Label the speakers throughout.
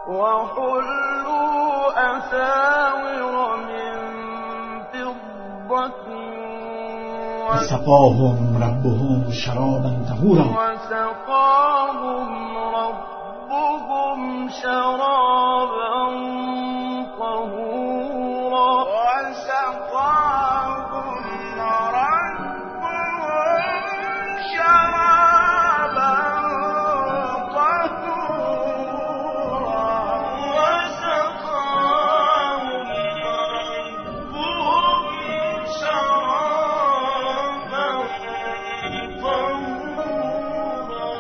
Speaker 1: وحلوا أساور من فضة
Speaker 2: وسقاهم ربهم شرابا طهورا
Speaker 1: وسقاهم ربهم شرابا طهورا وسقاهم ربهم شرابا طهورا وسقاهم ربهم شرابا طهورا.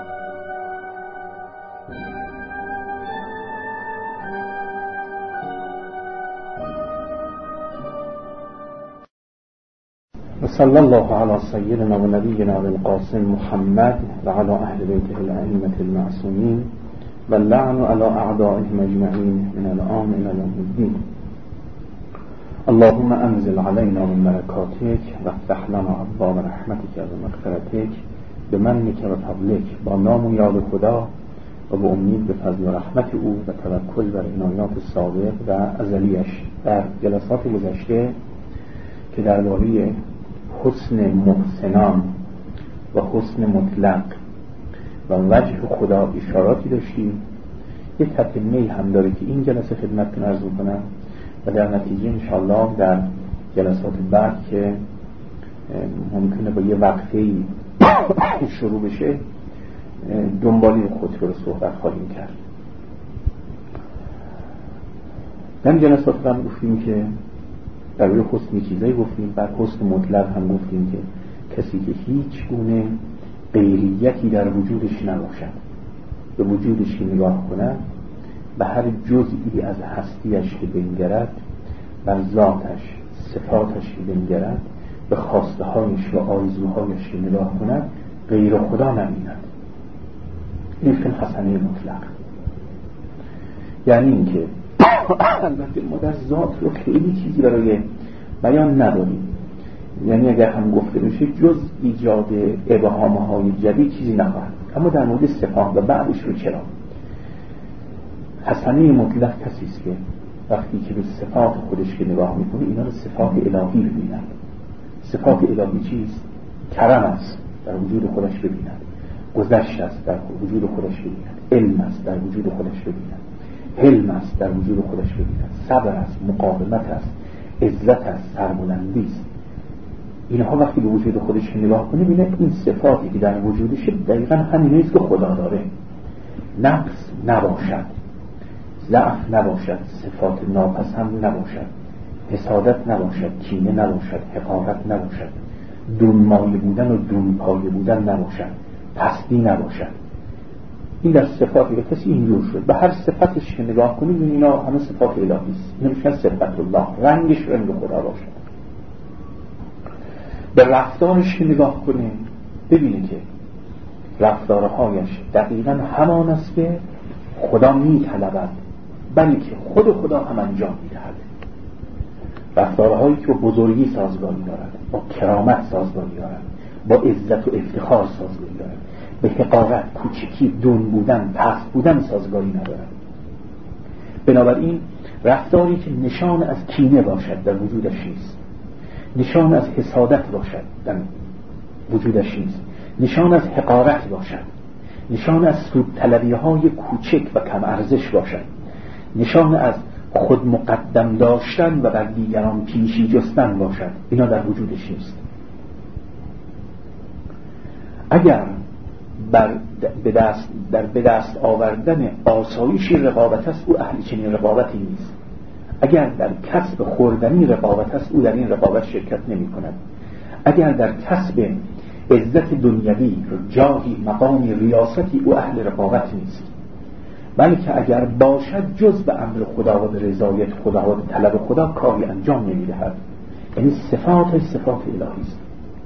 Speaker 3: وصلى الله على سيدنا ونبينا القاسم محمد وعلى أهل بيته الأئمة المعصومين واللعن على أعدائهم أجمعين من الآن إلى يوم الدين. اللهم أنزل علينا من بركاتك وافتح لنا أبواب رحمتك ومغفرتك بمنك وفضلك با نام و یاد خدا و با امید به فضل و رحمت او و توکل بر عنایات سابق و ازلیش. در جلسات گذشته که درباره حسن محسنان و حسن مطلق و وجه خدا اشاراتی داشتیم، یک تتمه هم داره که این جلسه خدمتتون عرض کنم و در نتیجه انشاءالله در جلسات بعد که ممکنه با یه وقفه‌ای شروع بشه دنبالی خطبه رو صحبت خواهیم کرد. در جلسات هم گفتیم که در روی حسن چیزایی گفتیم، بعد حسن مطلق هم گفتیم که کسی که هیچ گونه غیریتی در وجودش نباشد، به وجودش نگاه کند، به هر جزئی از هستیش که بنگرد، بر ذاتش صفاتش که بنگرد، به خواسته هایش و آرزوهایش که نگاه کند، غیر خدا نبیند. این فی الحسنه مطلق. یعنی این که البته ما در ذات رو خیلی چیزی برای بیان نداریم، یعنی اگر هم گفته بشه جز ایجاد ابهام‌های جدید چیزی نخواهد، اما در مورد صفات و بعدش رو چرا حسنه مطلق کسی است که وقتی که به صفات خودش که نگاه میکنه اینا رو صفات الهی ببیند. صفات الهی چیست؟ کرم است، در وجود خودش ببیند. گذشت است، در وجود خودش ببیند. علم است، در وجود خودش ببیند. حلم است، در وجود خودش ببیند. صبر است، مقاومت است، عزت است، سربلندی است. اینها وقتی به وجود خودش نگاه کنه ببینه این صفاتی که در وجودش دقیقاً همینه است که خدا داره. نقص نباشد، ضعف نباشد، صفات ناپسند نباشد، حسادت نباشد، کینه نباشد، حقارت نباشد، دونمایه بودن و دونپایه بودن نباشد، پستی نباشد. این در صفاتی که کسی اینجور شد به هر صفتش که نگاه کنید اینا همه صفات الهی است. نمیشه صفت الله، رنگش رنگ خدا باشد. به رفتارش که نگاه کنید ببینید که رفتارهایش دقیقاً همان است که خدا میطلبد، بلکه خود خدا هم انجام میدهد. رفتارهایی که با بزرگی سازگاری دارد، با کرامت سازگاری دارد، با عزت و افتخار سازگاری دارد، به حقارت، کوچکی، دون بودن، پست بودن سازگاری ندارد. بنابراین رفتاری که نشان از کینه باشد در وجودش نیست، نشان از حسادت باشد در وجودش نیست، نشان از حقارت باشد، نشان از سودطلبی‌های کوچک و کم ارزش باشد، نشان از خود مقدم داشتن و بر دیگران پیشی جستن باشد، اینا در وجودش نیست. اگر به دست آوردن آسایشی رقابت است، او اهل چنین رقابتی نیست. اگر در کسب خوردنی رقابت است، او در این رقابت شرکت نمی کند. اگر در کسب عزت دنیوی، جاهی، مقامی، ریاستی، او اهل رقابت نیست. بلکه اگر باشد جز به امر خدا و به رضایت خدا و به طلب خدا کاری انجام نمی دهد. یعنی صفات الهی است.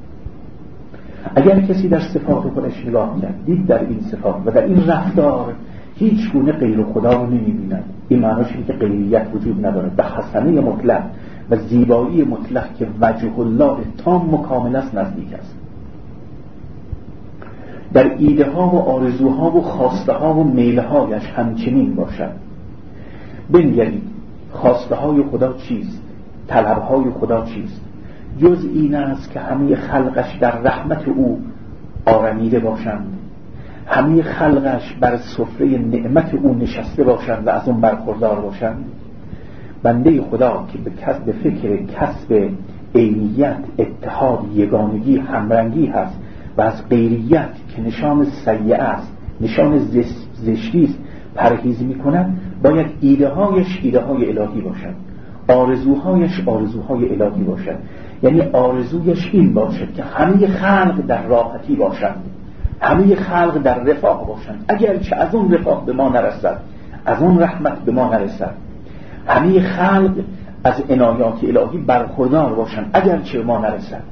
Speaker 3: اگر کسی در صفات خودش نگاه کرد، دید در این صفات و در این رفتار هیچ گونه غیر خدا رو نمی بیند، این معناش اینه که غیریت وجود ندارد. به حسنه مطلق و زیبایی مطلق که وجه الله تام و کامل است نزدیک است. در ایده ها و آرزوها و خواسته ها و میله هایش همچنین باشد. بنگرید خواسته های خدا چیست؟ طلب های خدا چیست؟ جز این است که همه خلقش در رحمت او آرمیده باشند، همه خلقش بر سفره نعمت او نشسته باشند و از اون برخوردار باشند. بنده خدا که به فکر کسب عینیت، اتحاد، یگانگی، همرنگی هست و از غیریت که نشان سیئه است، نشان زشتی است پرهیز می‌کند، باید ایده‌هایش ایده‌های الهی باشد، آرزوهایش آرزوهای الهی باشد. یعنی آرزویش این باشد که همه خلق در راحتی باشند، همه خلق در رفاه باشند، اگرچه از اون رفاه به ما نرسد، از اون رحمت به ما نرسد، همه خلق از عنایات الهی برخوردار باشند اگرچه به ما نرسد.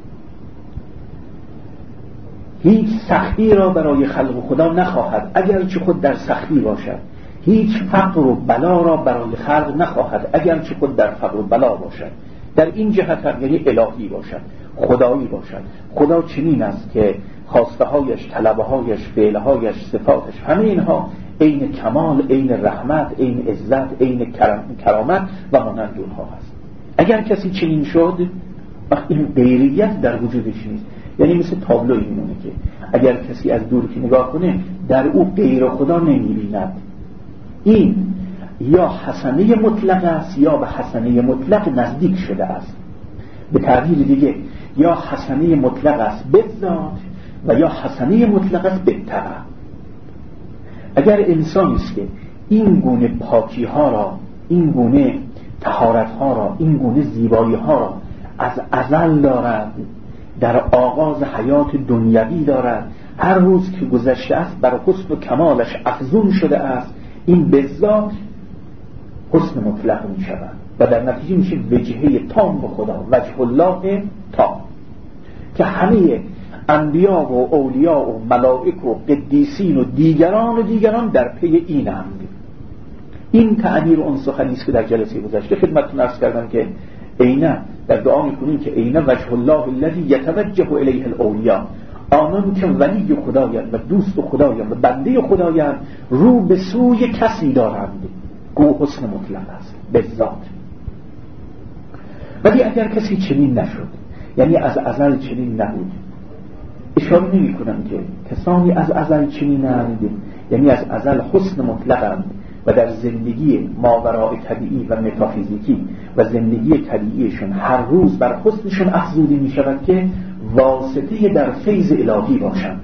Speaker 3: هیچ سختی را برای خلق خدا نخواهد اگرچه خود در سختی باشد، هیچ فقر و بلا را برای خلق نخواهد اگرچه خود در فقر و بلا باشد. در این جهت هم یعنی الهی باشد، خدایی باشد. خدا چنین است که خواسته هایش، طلبه هایش، فعله هایش، صفاتش، همه اینها عین کمال، عین رحمت، عین عزت، عین کرامت و مانند اونها هست. اگر کسی چنین شد، وقت این غیریت در وجودش نیست. یعنی مثل تابلوی میمونه که اگر کسی از دور که نگاه کنه در او غیر خدا نمیبیند. این یا حسنه مطلق است یا به حسنه مطلق نزدیک شده است. به تعبیر دیگه یا حسنه مطلق است به ذات و یا حسنه مطلق است به تبع. اگر انسانی است که این گونه پاکی ها را، این گونه طهارت ها را، این گونه زیبایی ها را از ازل دارد، در آغاز حیات دنیوی دارد، هر روز که گذشته است بر حسن و کمالش افزون شده است، این به ذات حسن مطلق می شود و در نتیجه میشه وجهه تام به خدا، وجه الله تام، که همه انبیا و اولیا و ملائک و قدیسین و دیگران در پی اینند. این تعبیر اون سخنی است که در جلسه گذشته خدمتتون عرض کردم که عینه در دعا میکنیم که عینه وجه الله الذی یتوجه الیه الاولیا، آنان که ولی خدایند و دوست خدایند و بنده خدایند رو به سوی کسی دارند، گو حسن مطلق است به ذات. ولی اگر کسی چنین نشد، یعنی از ازل چنین نبود، اشاره نمی کنم که کسانی از ازل چنینند، یعنی از ازل حسن مطلقند و در زندگی ماورای طبیعی و متافیزیکی و زندگی طبیعیشون هر روز بر حسنشون افزوده می شود که واسطه در فیض الهی باشند.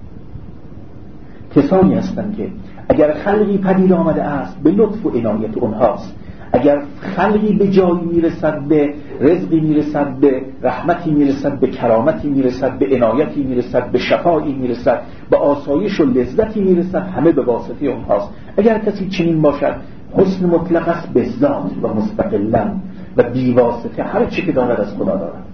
Speaker 3: کسانی هستند که اگر خلقی پدید آمده است به لطف و عنایت اونهاست، اگر خلقی به جایی میرسد، به رزقی میرسد، به رحمتی میرسد، به کرامتی میرسد، به عنایتی میرسد، به شفایی میرسد، به آسایش و لذتی میرسد، همه به واسطه اونهاست. اگر کسی چنین باشد، حسن مطلق است به ذات و مستقلا و بی واسطه، هر چی که دارد از خدا دارد.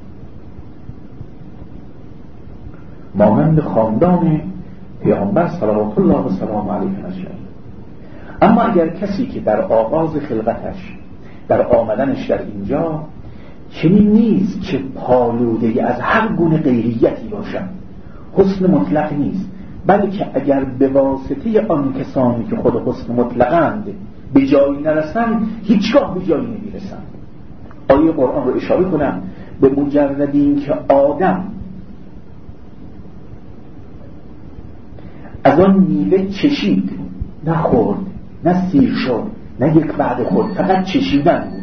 Speaker 3: مانند خاندان پیامبر صلوات الله و سلام علیه اجمعین. اما اگر کسی که در آغاز خلقتش، در آمدنش در اینجا چنین نیست که پالوده از هر گونه غیریتی باشد، حسن مطلق نیست، بلکه اگر به واسطه آن کسانی که خود حسن مطلقند به جایی نرسند، هیچگاه به جایی نمیرسند. آیه قرآن رو اشاره کنم، به مجرد این که آدم از آن میوه چشید، نخورد، نه سیر شد، نه یک بعد خود، فقط چشیدن بود.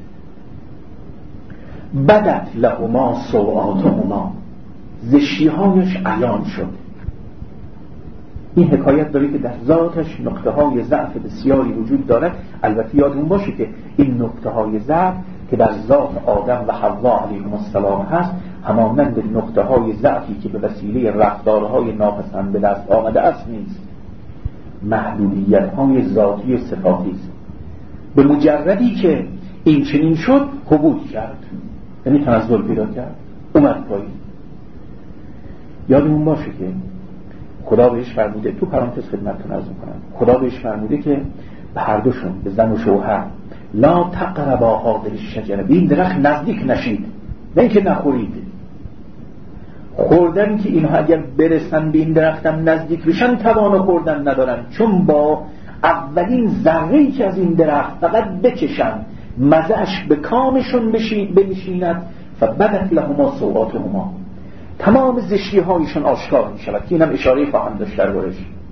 Speaker 3: بدت لهما سوآتهما، زشتی‌هایش عیان شد. این حکایت داره که در ذاتش نقطه های ضعف بسیاری وجود دارد. البته یادمون باشه که این نقطه های ضعف که در ذات آدم و حوا علیهم السلام هست، همانند نقطه های ضعفی که به وسیله رفتارهای ناپسند به دست آمده است نیست، محدودیت های ذاتی و صفاتی است. به مجردی که این چنین شد حبوط کرد، یعنی تنزل پیدا کرد، اومد پایین. یادمون باشه که خدا بهش فرموده، تو پرانتز خدمتتون عرض می‌کنم، خدا بهش فرموده که به هر دوشون، به زن و شوهر، لا تقربا هذه الشجره، به این درخت نزدیک نشید، نه اینکه نخورید. خوردن که اینها اگر برسن به این درختم نزدیک بشن توان خوردن ندارن، چون با اولین ذره‌ای که از این درخت فقط بچشن مزه‌اش به کامشون بنشیند فبدت لهما سوآتهما، تمام زشتی هایشون آشکار می شود که اینم اشاره خواهم داشت دربارش.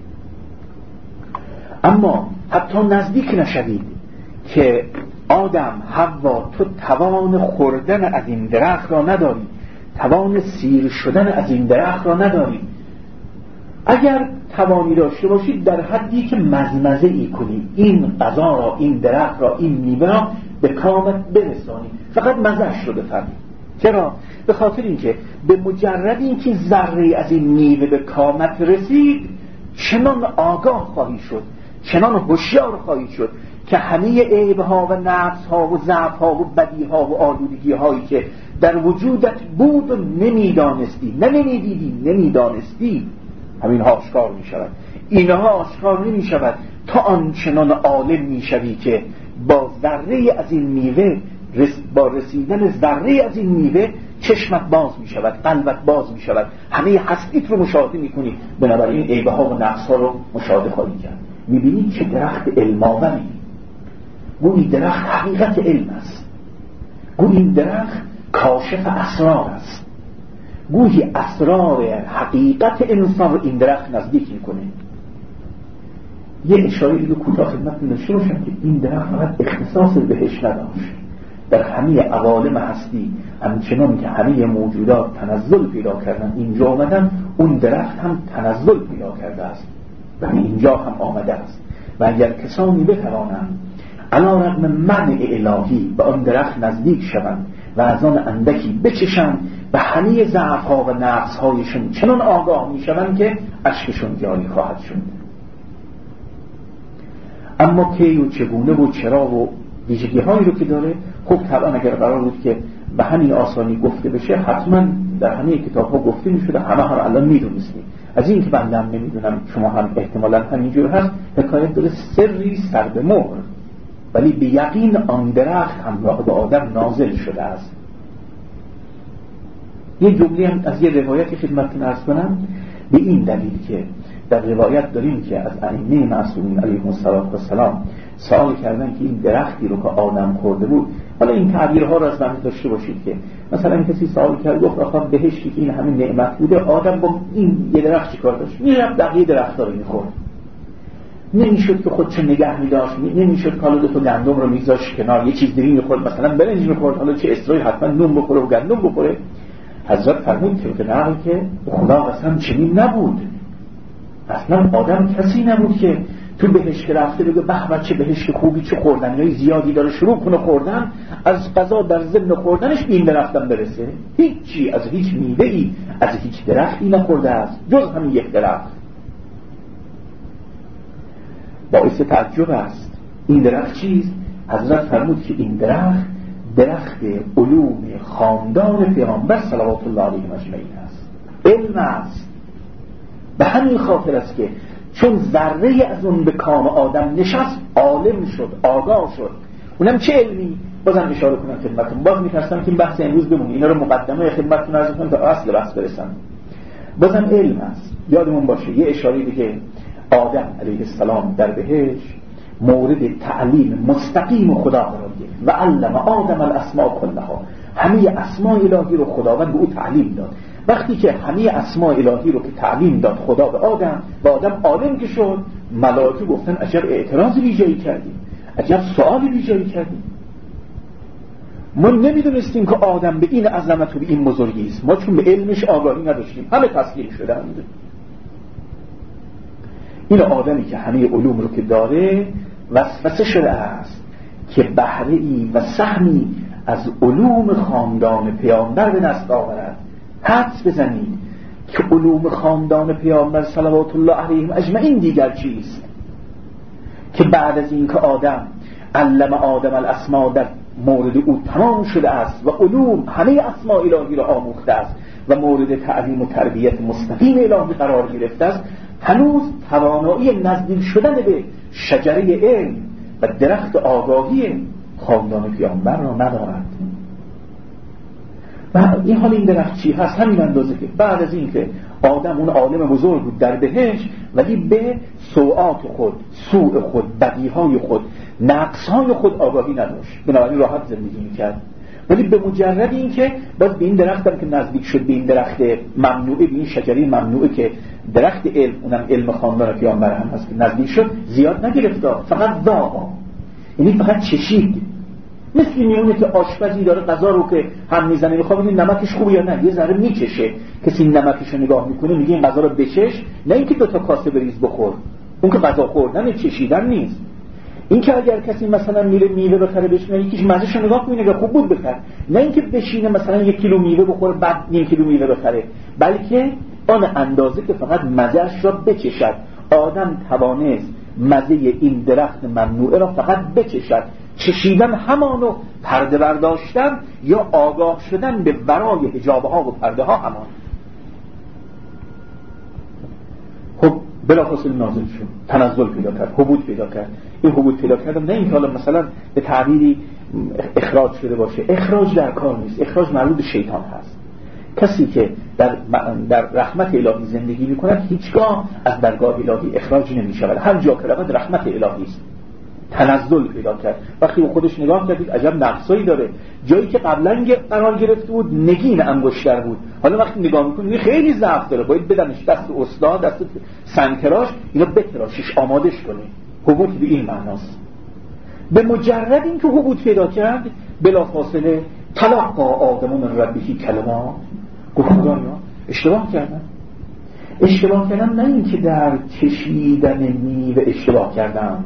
Speaker 3: اما حتی نزدیک نشوید که آدم حوا تو توان خوردن از این درخت را نداری، توان سیر شدن از این درخت را نداری. اگر توانی داشته باشید در حدی که مزمزه ای کنی این غذا را، این درخت را، این میوه را به کامت برسانی، فقط مزه‌اش رو بفهمی. چرا؟ به خاطر اینکه به مجرد اینکه ذره از این میوه به کامت رسید چنان آگاه خواهی شد، چنان هوشیار خواهی شد که همه عیب‌ها و نقص‌ها و ضعف‌ها و بدی‌ها و آلودگی‌هایی که در وجودت بود و نمیدانستی، نمیدانستی، همینها آشکار می شود. اینها آشکار نمی شود تا آنچنان عالم می شوی که با ذره از این میوه، با رسیدن ذره از این میوه چشمت باز می شود، قلبت باز می شود، همه هستیت رو مشاهده می کنی، بنابراین عیب‌ها و نقص‌ها رو مشاهده خواهی کرد. می بینی چه درخت علم‌آوری، گویی درخت حقیقت علم است، گویی این درخت کاشف اسرار است، گویی اسرار حقیقت انسان رو این درخت نزدیک میکنه. یه اشاره دیگه کوتاه خدمتتون داشته باشم که این درخت فقط اختصاص بهش نداشت، در همه عوالم هستی همچنان که همه موجودات تنزل پیدا کردن اینجا آمدن، اون درخت هم تنزل پیدا کرده است و اینجا هم آمده است. و اگر کسانی بتوانند علی رغم منع الهی به آن درخت نزدیک شوند و از آن اندکی بچشند و همه ضعف‌ها و نقص‌هایشون چنان آگاه می‌شوند که اشکشون جاری خواهد شد. اما کی و چگونه و چرا و ویژگی‌هایی رو که داره، خب طبعا اگر قرار بود که به همین آسانی گفته بشه حتما در همه کتاب‌ها گفته می‌شد، همه هم الان می‌دونستیم. از این که بنده هم نمی‌دونم، شما هم احتمالاً همینجور هست، حکایت داره سری سر به مهر، ولی به یقین آن درخت همراه به آدم نازل شده است. یه جمله هم از یه روایتی خدمتتون عرض کنم، به این دلیل که در روایت داریم که از ائمه معصومین علیهم السلام سوال کردن که این درختی رو که آدم خورده بود، حالا این تعبیرها رو از من داشته باشید که مثلا کسی سوال کرد گفت آخه بهشتی که این همین نعمت بوده، آدم با این یه درخت چیکار داشت؟ میرفت بقیه درخت‌ها رو می‌خورد، نمیشد که خودش نگه می‌داشت، نمیشد کالا دو تا گندم رو می‌ذاشت کنار، یه چیز دیگه می‌خورد، مثلا برنج می‌خورد، حالا چه اصراری حتما نون بخوره و گندم بخوره. حضرت فرمود که نقل که خدا قسم چنین نبود، اصلا آدم کسی نبود که تو بهشت رفته بگه به چه بهشت خوبی، چه خوردنیای زیادی داره، شروع کنه خوردن، از قضا در ضمن خوردنش به این درختم برسه. هیچی از هیچ میوه‌ای از هیچ درختی نخورده است جز همین یک درخت. باعث تعجب است این درخت چیست؟ حضرت فرمود که این درخت علوم خاندان پیامبر صلوات الله علیه اجمعین است، علم است. به همین خاطر است که چون ذره از اون به کام آدم نشست، عالم شد، آگاه شد. اونم چه علمی؟ بازم اشاره کنم خدمتتون، باز می‌خواستم که این بحث امروز بمونه، اینا رو مقدمه خدمتتون عرض کنم تا اصل بحث برسم. بازم علم است. یادمون باشه یه اشاره دیگه، آدم علیه السلام در بهشت مورد تعلیم مستقیم خدا قرار گرفت و علم آدم الاسماء کلها، همه اسماء الهی رو خداوند به او تعلیم داد. وقتی که همه اسماء الهی رو که تعلیم داد خدا به آدم و آدم عالم که شد، ملائکه گفتن عجب اعتراض بیجایی کردیم، عجب سؤال بیجایی کردیم، ما نمیدونستیم که آدم به این عظمت و به این بزرگی است، ما چون به علمش آگاهی نداشتیم، همه تسلیم شدند. این آدمی که همه علوم رو که داره وسوسه شده است که بهره‌ای و سهمی از علوم خاندان پیامبر به دست آورد. حدس بزنید که علوم خاندان پیامبر صلوات الله علیهم اجمعین دیگر چیست؟ که بعد از این که آدم علم آدم الاسماء در مورد او تمام شده است و علوم همه اسماء الهی را آموخته است و مورد تعلیم و تربیت مستقیم الهی قرار گرفته است، هنوز توانایی نزدیک شدن به شجره علم و درخت آگاهی خاندان پیامبر را ندارد. و این حال این درخت چی هست؟ همین اندازه که بعد از این که آدم اون عالم بزرگ بود در بهشت، ولی به سوءات خود، سوء خود، بدیهای خود، نقصهای خود آگاهی نداشت، بنابراین راحت زندگی میکرد. ولی به مجرد این که باز به این درخت هم که نزدیک شد، به این درخت ممنوعه، به این شجره ممنوعه که درخت علم، اونم علم خواندن پیامبر هم هست، که نزدیک شد زیاد نگرفت، فقط ذاق، یعنی فقط چشید. مثل میونه که آشپزی داره غذا رو که هم میزنه، میخواد ببینه نمکش خوبه یا نه، یه ذره میچشه. کسی نمکش رو نگاه میکنه میگه این غذا رو بچش، نه اینکه دو تا کاسه بریز بخور. اون که غذا خوردن چشیدن نیست. این که اگر کسی مثلا میره میوه بخره بشینه، یکیش مزهش رو نگاه کنه که خوب بود بخره، نه اینکه بشینه مثلا 1 کیلو میوه بخوره بعد نیم کیلو میوه بخره، بلکه آن اندازه که فقط مزهش را بچشد. آدم توانست مزه این درخت ممنوعه را فقط بچشد. چشیدن همانو، پرده برداشتن یا آگاه شدن به ورای حجابها و پرده ها همان. خب بلافاصله نازل شد، تنزل پیدا کرد، هبوط پیدا کرد. این هبوط پیدا کردم نه اینکه حالا مثلا به تعبیری اخراج شده باشه، اخراج در کار نیست، اخراج مربوط به شیطان هست. کسی که در رحمت الهی زندگی میکند هیچگاه از درگاه الهی اخراج نمیشود. هر جا که رود رحمت الهی است. تنزل پیدا کرد. وقتی به خودش نگاه کردید عجب نقصایی داره، جایی که قبلا قرار گرفته بود نگین انگشتر بود، حالا وقتی نگاه میکنید خیلی ضعف داره، باید بدنش دست استاد، دست سنتراش، اینا بتراشش، آمادش کنه. هبوط به این معناست. به مجرد این که هبوط پیدا کرد بلافاصله تلقا آدم من ربه کلمات، گفت خدایا اشتباه کردم، نه این که در چشیدن میوه اشتباه کردم،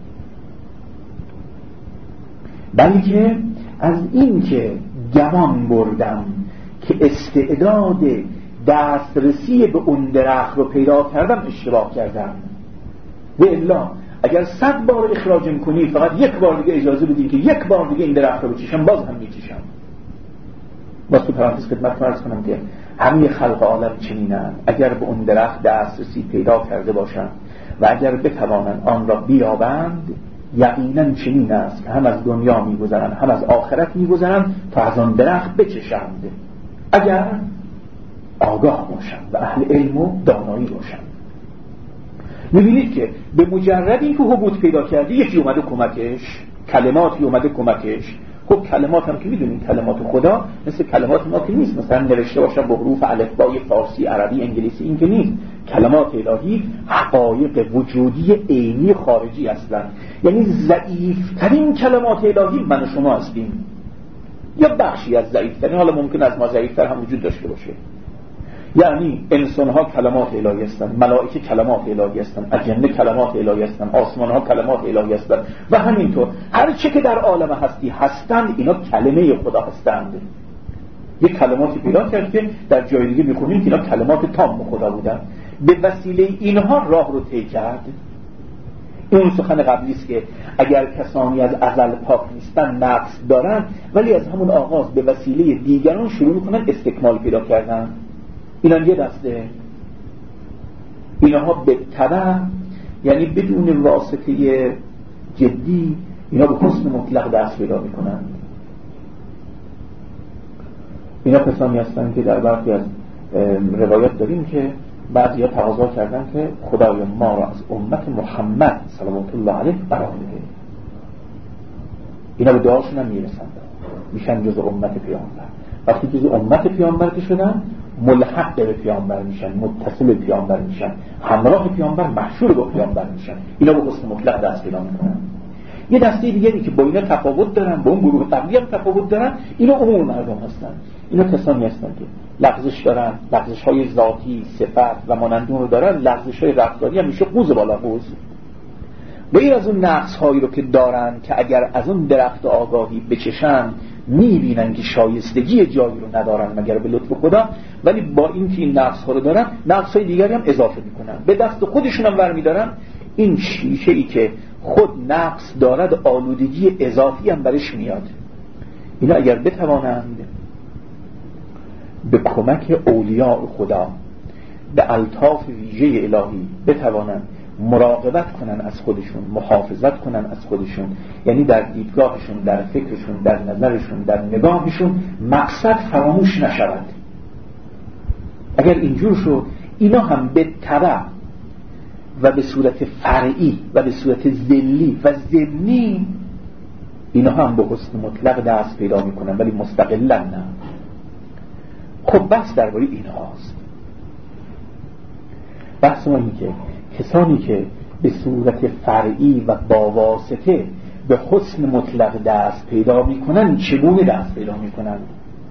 Speaker 3: بلکه از این که گمان بردم که استعداد دسترسی به اون درخت رو پیدا کردم اشتباه کردم. و الا اگر 100 بار اخراج کنی فقط 1 بار دیگه اجازه بدین که 1 بار دیگه این درخت رو بچشم، باز هم میچشم. باز تو پرانتز خدمت فرض کنم که همه خلق عالم چنینن، اگر به اون درخت دسترسی پیدا کرده باشند و اگر بتوانند آن را بیابند، یقینا چنین است که هم از دنیا میگذرند هم از آخرت میگذرند تا از آن درخت بچشند، اگر آگاه باشند و اهل علم و دانایی باشند. میبینید که به مجرد این که حبوط پیدا کرده یکی اومده کمکش، کلماتی اومده کمکش. خب کلمات هم که میدونید کلمات خدا مثل کلمات ما که نیست، مثلا نوشته باشن به حروف الفبای فارسی، عربی، انگلیسی، این که نیست. کلمات الهی حقایق وجودی عینی خارجی هستند. یعنی ضعیفترین کلمات الهی من و شما هستیم، یا بخشی از ضعیفترین، حالا ممکن از ما ضعیفتر هم وجود داشته باشه. یعنی انسان ها کلمات الهی هستند، ملائکه کلمات الهی هستند، اجنه کلمات الهی هستند، آسمان ها کلمات الهی هستند و همینطور هر چه که در عالم هستی هستند اینا کلمه خدا هستند. یک کلماتی پیدا کرد که در جای دیگه می‌خونیم که اینا کلمات تام خدا بودند. به وسیله اینها راه رو طی کرد. این سخن قبلی است که اگر کسانی از ازل پاک نیستن نقص دارن، ولی از همون آغاز به وسیله دیگران شروع میکنن استکمال پیدا کردن. اینا یه دسته، اینها به تبع، یعنی بدون واسطه جدی اینا به حسن مطلق دست پیدا میکنن. اینا کسانی هستن که در برخی از روایات داریم که بعضی ها تقاضا کردن که خدای ما را از امت محمد صلوات الله علیه قرار بده. اینا به دعاشون هم میرسند، میشن جز امت پیامبر. وقتی جز امت پیامبر که شدن ملحق به پیامبر میشن، متصل به پیامبر میشن، همراه پیامبر، محشور با پیامبر میشن. اینا به حسن مطلق دست پیدا میکنن. یه دسته دیگری که با اینا تفاوت دارن، با اون گروه قبلی هم تفاوت دارن، اینا عموم مردم هستن. اینا کسانی هستن که لغزش دارن، لغزش های ذاتی، صفت و مانند اون رو دارن، لغزش های رفتاری هم میشه قوز بالا قوز. غیر از اون نقص هایی رو که دارن که اگر از اون درخت آگاهی بچشن میبینن که شایستگی جایی رو ندارن مگر به لطف خدا، ولی با این که این نقص ها رو دارن نقص های دیگری هم اضافه میکنن، به دست خودشون هم برمیدارن. این شیشه ای که خود نقص دارد آلودگی اضافی هم برش میاد. اینا اگر بتوانند به کمک اولیاء خدا، به الطاف ویژه الهی بتوانند مراقبت کنن از خودشون، محافظت کنن از خودشون، یعنی در دیدگاهشون، در فکرشون، در نظرشون، در نگاهشون مقصد فراموش نشود. اگر اینجور شد، اینا هم به تبع و به صورت فرعی و به صورت ذلی و ضمنی اینا هم به حسن مطلق دست پیدا میکنن، ولی مستقلا نه. خب بحث درباره اینهاست. بحث ما اینه که کسانی که به صورت فرعی و با واسطه به حسن مطلق دست پیدا میکنن چگونه دست پیدا میکنن؟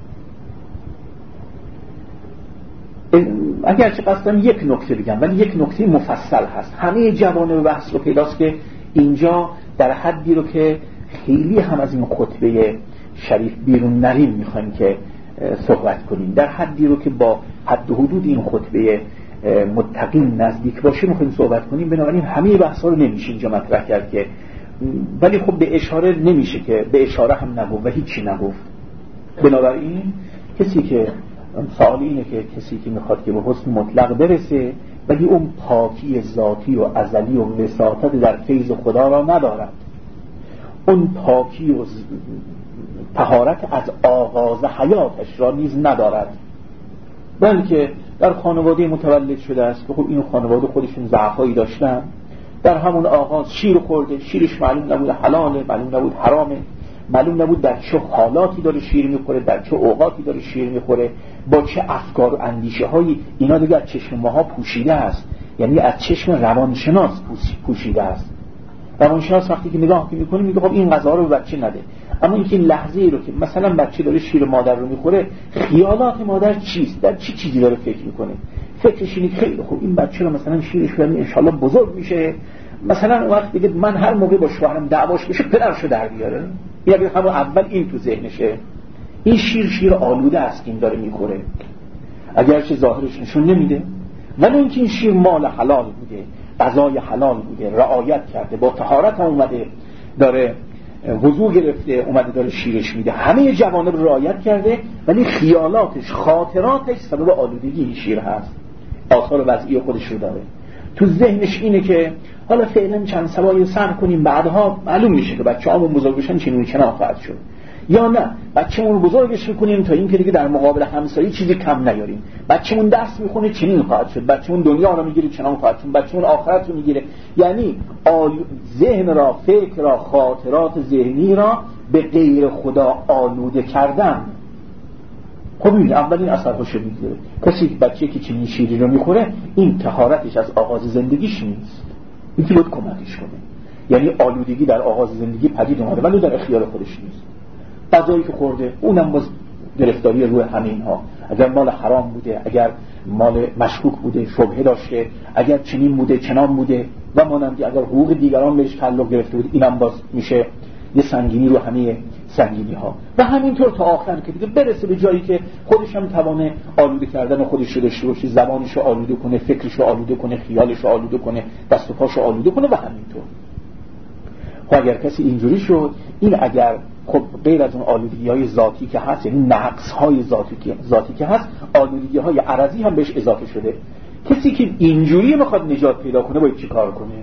Speaker 3: اگرچه قصدم یک نکته بگم، ولی یک نکته مفصل هست، همه جوانب بحث رو پیداست که اینجا در حدی رو که خیلی هم از این خطبه شریف بیرون نریم میخوایم که صحبت کنیم، در حدی رو که با حد و حدود این خطبه متقین نزدیک باشه میخوایم صحبت کنیم. بنابراین همه بحثا رو نمیشه اینجا مطرح کرد که، ولی خب به اشاره نمیشه که به اشاره هم نگفت و هیچی نگفت. بنابراین کسی که سوال اینه که کسی که میخواد که به حسن مطلق برسه ولی اون پاکی ذاتی و ازلی و وساطت در فیض خدا را ندارد، اون پاکی و طهارت از آغاز حیاتش را نیز ندارد، بلکه در خانواده متولد شده است که خب این خانواده خودشون ضعفایی داشتن، در همون آغاز شیر خورده، شیرش معلوم نبود حلاله، معلوم نبود حرامه، معلوم نبود در چه حالاتی داره شیر میخوره، در چه اوقاتی داره شیر میخوره، با چه افکار و اندیشه هایی. اینا دیگه از چشم ماها پوشیده است، یعنی از چشم روانشناس پوشیده است. روانشناس وقتی که نگاه میکنه میگه خب این غذا رو به بچه نده، اما اینکه این لحظه ای رو که مثلا بچه داره شیر مادر رو میخوره، خیالات مادر چیست، در چی چیزی داره فکر میکنه؟ فکرش اینه خیلی خوب این بچه رو مثلا شیرش بدم ان شاءالله بزرگ میشه، مثلا وقت دیگه من هر موقع با شوهرم دعواش بشه پدرشو در بیاره. این اگه همون اول این تو ذهنشه، این شیر آلوده است که این داره میخوره، اگرچه ظاهرش نشون نمیده، ولی اینکه این شیر مال حلال بوده، غذای حلال بوده، رعایت کرده، با طهارت اومده داره وضو گرفته، اومده داره شیرش میده، همه جوانب رعایت کرده، ولی خیالاتش، خاطراتش سبب آلودگی این شیر هست، آثار وضعی خودش رو داره. تو ذهنش اینه که حالا فعلا چند سوایی سر کنیم، بعدها معلوم میشه که بچه‌هامون بزرگ بشن چنین چنان خواهد شد، یا نه بچه‌مون رو بزرگش می‌کنیم تا این که دیگه در مقابل همسایه چیزی کم نیاریم، بچه‌مون درس می‌خونه چنین خواهد شد، بچه‌مون دنیا رو می‌گیره چنان خواهد شد، بچه‌مون آخرت رو می‌گیره. یعنی ذهن را، فکر را، خاطرات ذهنی را به غیر خدا آلوده کردن. خب این اولین اثرش میگیره. کسی بچه‌ای که چنین شیری رو می‌خوره، این طهارتش از آغاز زندگیش نیست، اینکه باید کمکش کنه. یعنی آلودگی در آغاز زندگی پدید اومده ولی در اختیار خودش نیست. غذایی که خورده اونم باز گرفتاری روی همین ها، اگر مال حرام بوده، اگر مال مشکوک بوده، شبهه داشته، اگر چنین بوده چنان بوده و مانندی، اگر حقوق دیگران بهش تعلق گرفته بود، اینم باز میشه یه سنگینی رو همه سنگینی ها، و همینطور تا آخر که دیگه برسه به جایی که خودش هم توانه آلوده کردن خودش رو داشته باشه، زبانش رو آلوده کنه، فکرش رو آلوده کنه، خیالش رو آلوده کنه، دست و پاش رو آلوده کنه و همینطور. خب اگر کسی اینجوری شد، این اگر خب غیر از اون آلودگی‌های ذاتی که هست، یعنی نقص‌های ذاتی که هست، آلودگی‌های عرضی هم بهش اضافه شده. کسی که اینجوری میخواد نجات پیدا کنه باید چی کار کنه؟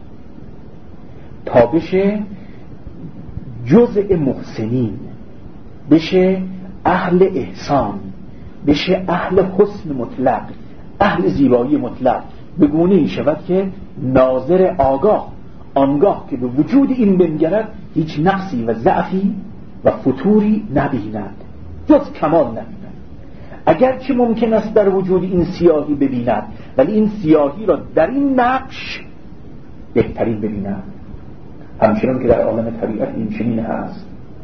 Speaker 3: تا بشه جزء محسنین، بشه اهل احسان، بشه اهل حسن مطلق، اهل زیبایی مطلق، به گونه‌ای شود که ناظر آنگاه که به وجود این بنگرد هیچ نقصی و ضعفی و فتوری نبیند، جز کمال نبیند. اگرچه ممکن است در وجود این سیاهی ببیند، ولی این سیاهی را در این نقش بهترین ببیند. همچنان که در عالم طبیعت این چنین هست.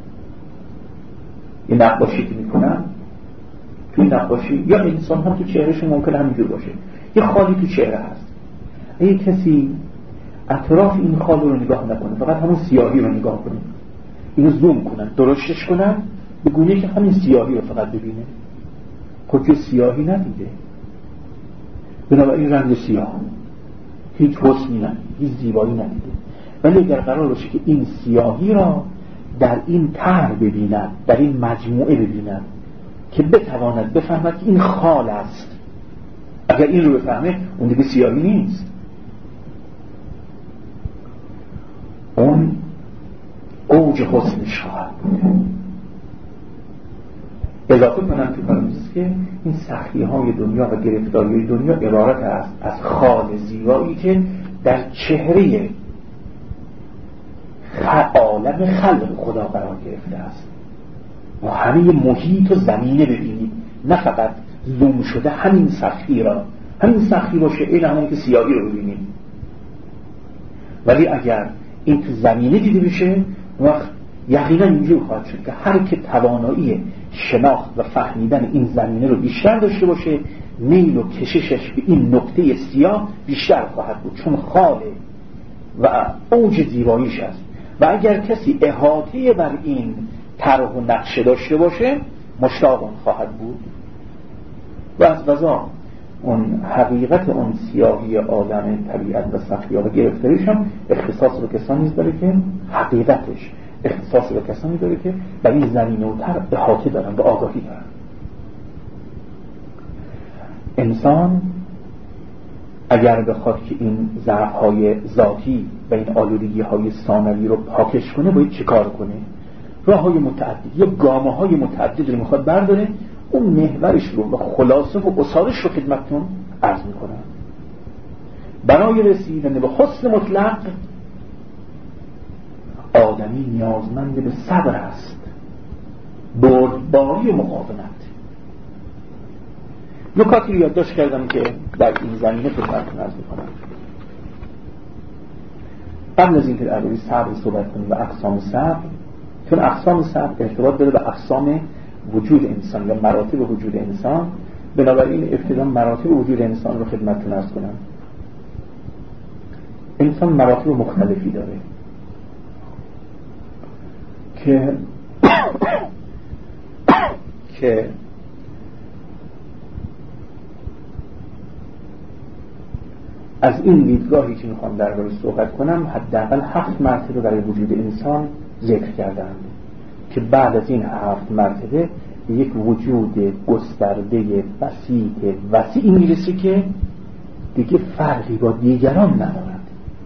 Speaker 3: یه نقاشی که میکنن، توی نقاشی یا انسان هم تو چهرهشون ممکن همینجور باشه، یه خالی تو چهره هست. اگه کسی اطراف این خال رو نگاه نکنه، فقط همون سیاهی رو نگاه کنه، اینو زوم کنن، درشتش کنن، به گونه که همین سیاهی رو فقط ببینه، خود سیاهی ندیده. بنابراین رنگ سیاه هیچ حسنی ندیده، هیچ زیبایی ندیده. ولی اگر قرار باشه که این سیاهی را در این طرح ببیند، در این مجموعه ببیند، که بتواند بفهمد که این خال است، اگر این رو بفهمه اون دیگه سیاهی نیست. اوج حسنش خواهد بود. اضافه کنم تو پرانتز که این سختی های دنیا و گرفتاری دنیا عبارت است از خال زیبایی که در چهره عالم خلق خدا قرار گرفته است. ما همه محیط و زمینه ببینیم، نه فقط زوم شده همین سختی را، همین سختی باشه این همون که سیاهی رو ببینیم، ولی اگر این تو زمینه دیده بشه وقت یقینا اینجور خواهد شد که هر که توانایی شناخت و فهمیدن این زمینه رو بیشتر داشته باشه، میل و کششش به این نقطه سیاه بیشتر خواهد بود، چون خاله و اوج زیباییش است. و اگر کسی احاطه بر این طرح و نقشه داشته باشه مشتاق اون خواهد بود. و از قضا اون حقیقت اون سیاهی عالم طبیعت و سختی و گرفتاریش هم اختصاص به کسانی داره که حقیقتش اختصاص به کسانی داره که بر این زمینه و طرح احاطه دارن و آگاهی دارن. انسان اگر بخواد که این ضعف‌های ذاتی و این آلودگی‌های ثانوی رو پاکش کنه باید چه کار کنه؟ راه‌های متعدد یا گامه‌های متعدد رو میخواد برداره. اون محورش رو و خلاصه و اصارش رو خدمتتون عرض میکنم. برای رسیدن به حسن مطلق آدمی نیازمند به صبر است، بردباری و مقاومت. نکاتی رو یادداشت کردم که در این زمینه خدمتتون عرض میکنم. قبل از اینکه درباره صبر صحبت کنیم و اقسام صبر، چون اقسام صبر ارتباط داره به اقسام وجود انسان یا مراتب وجود انسان، بنابراین ابتدا مراتب وجود انسان رو خدمتتون عرض کنم. انسان مراتب مختلفی داره که از این دیدگاهی که میخوام دربارش صحبت کنم حداقل 7 مرتبه برای وجود انسان ذکر کردند که بعد از این 7 مرتبه یک وجود گسترده وسیع میرسه که دیگه فرقی با دیگران ندارد.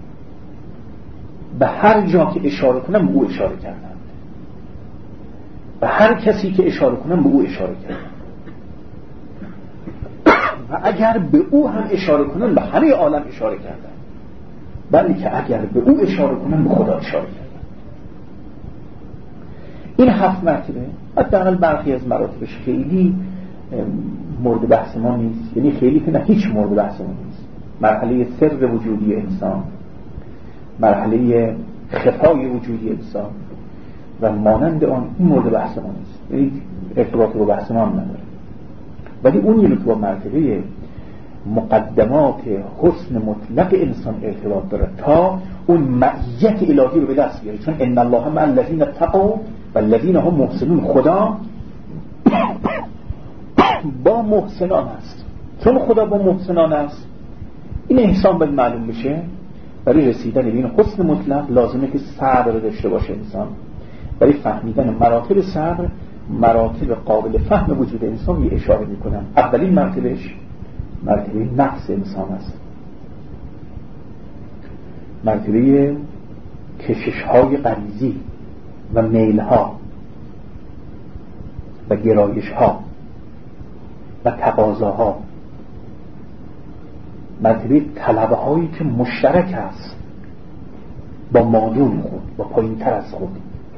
Speaker 3: به هر جا که اشاره کنم به او اشاره کردند، به هر کسی که اشاره کنم به او اشاره کردند، و اگر به او هم اشاره کنن به همه عالم اشاره کردن، بلکه اگر به او اشاره کنن به خدا اشاره کردن. این 7 مرتبه حداقل برخی از مراتبش خیلی مورد بحث ما نیست، یعنی خیلی که نه هیچ مورد بحث ما نیست. مرحله سر وجودی انسان، مرحله خفای وجودی انسان و مانند آن این مورد بحث ما نیست، یعنی ارتباط با بحث ما نداره. ولی اون یعنی که با مرتبه مقدمات حسن مطلق انسان ارتباط داره تا اون معیت الهی رو به دست بیاره، چون ان الله مع الذین اتقوا والذین هم محسنون. خدا با محسنان است. چون خدا با محسنان است این احسان باید معلوم بشه. برای رسیدن به این حسن مطلق لازمه که صبر داشته باشه انسان. برای فهمیدن مراتب صبر، مراتب قابل فهم وجود انسان می اشاره می کنم. اولین مرتبهش مرتبه نفس انسان است، مرتبه کشش‌های غریزی و میل‌ها و گرایش‌ها و تقاضاها، مرتبه طلب‌هایی که مشترک است با مادون خود، با پایین‌تر از خود،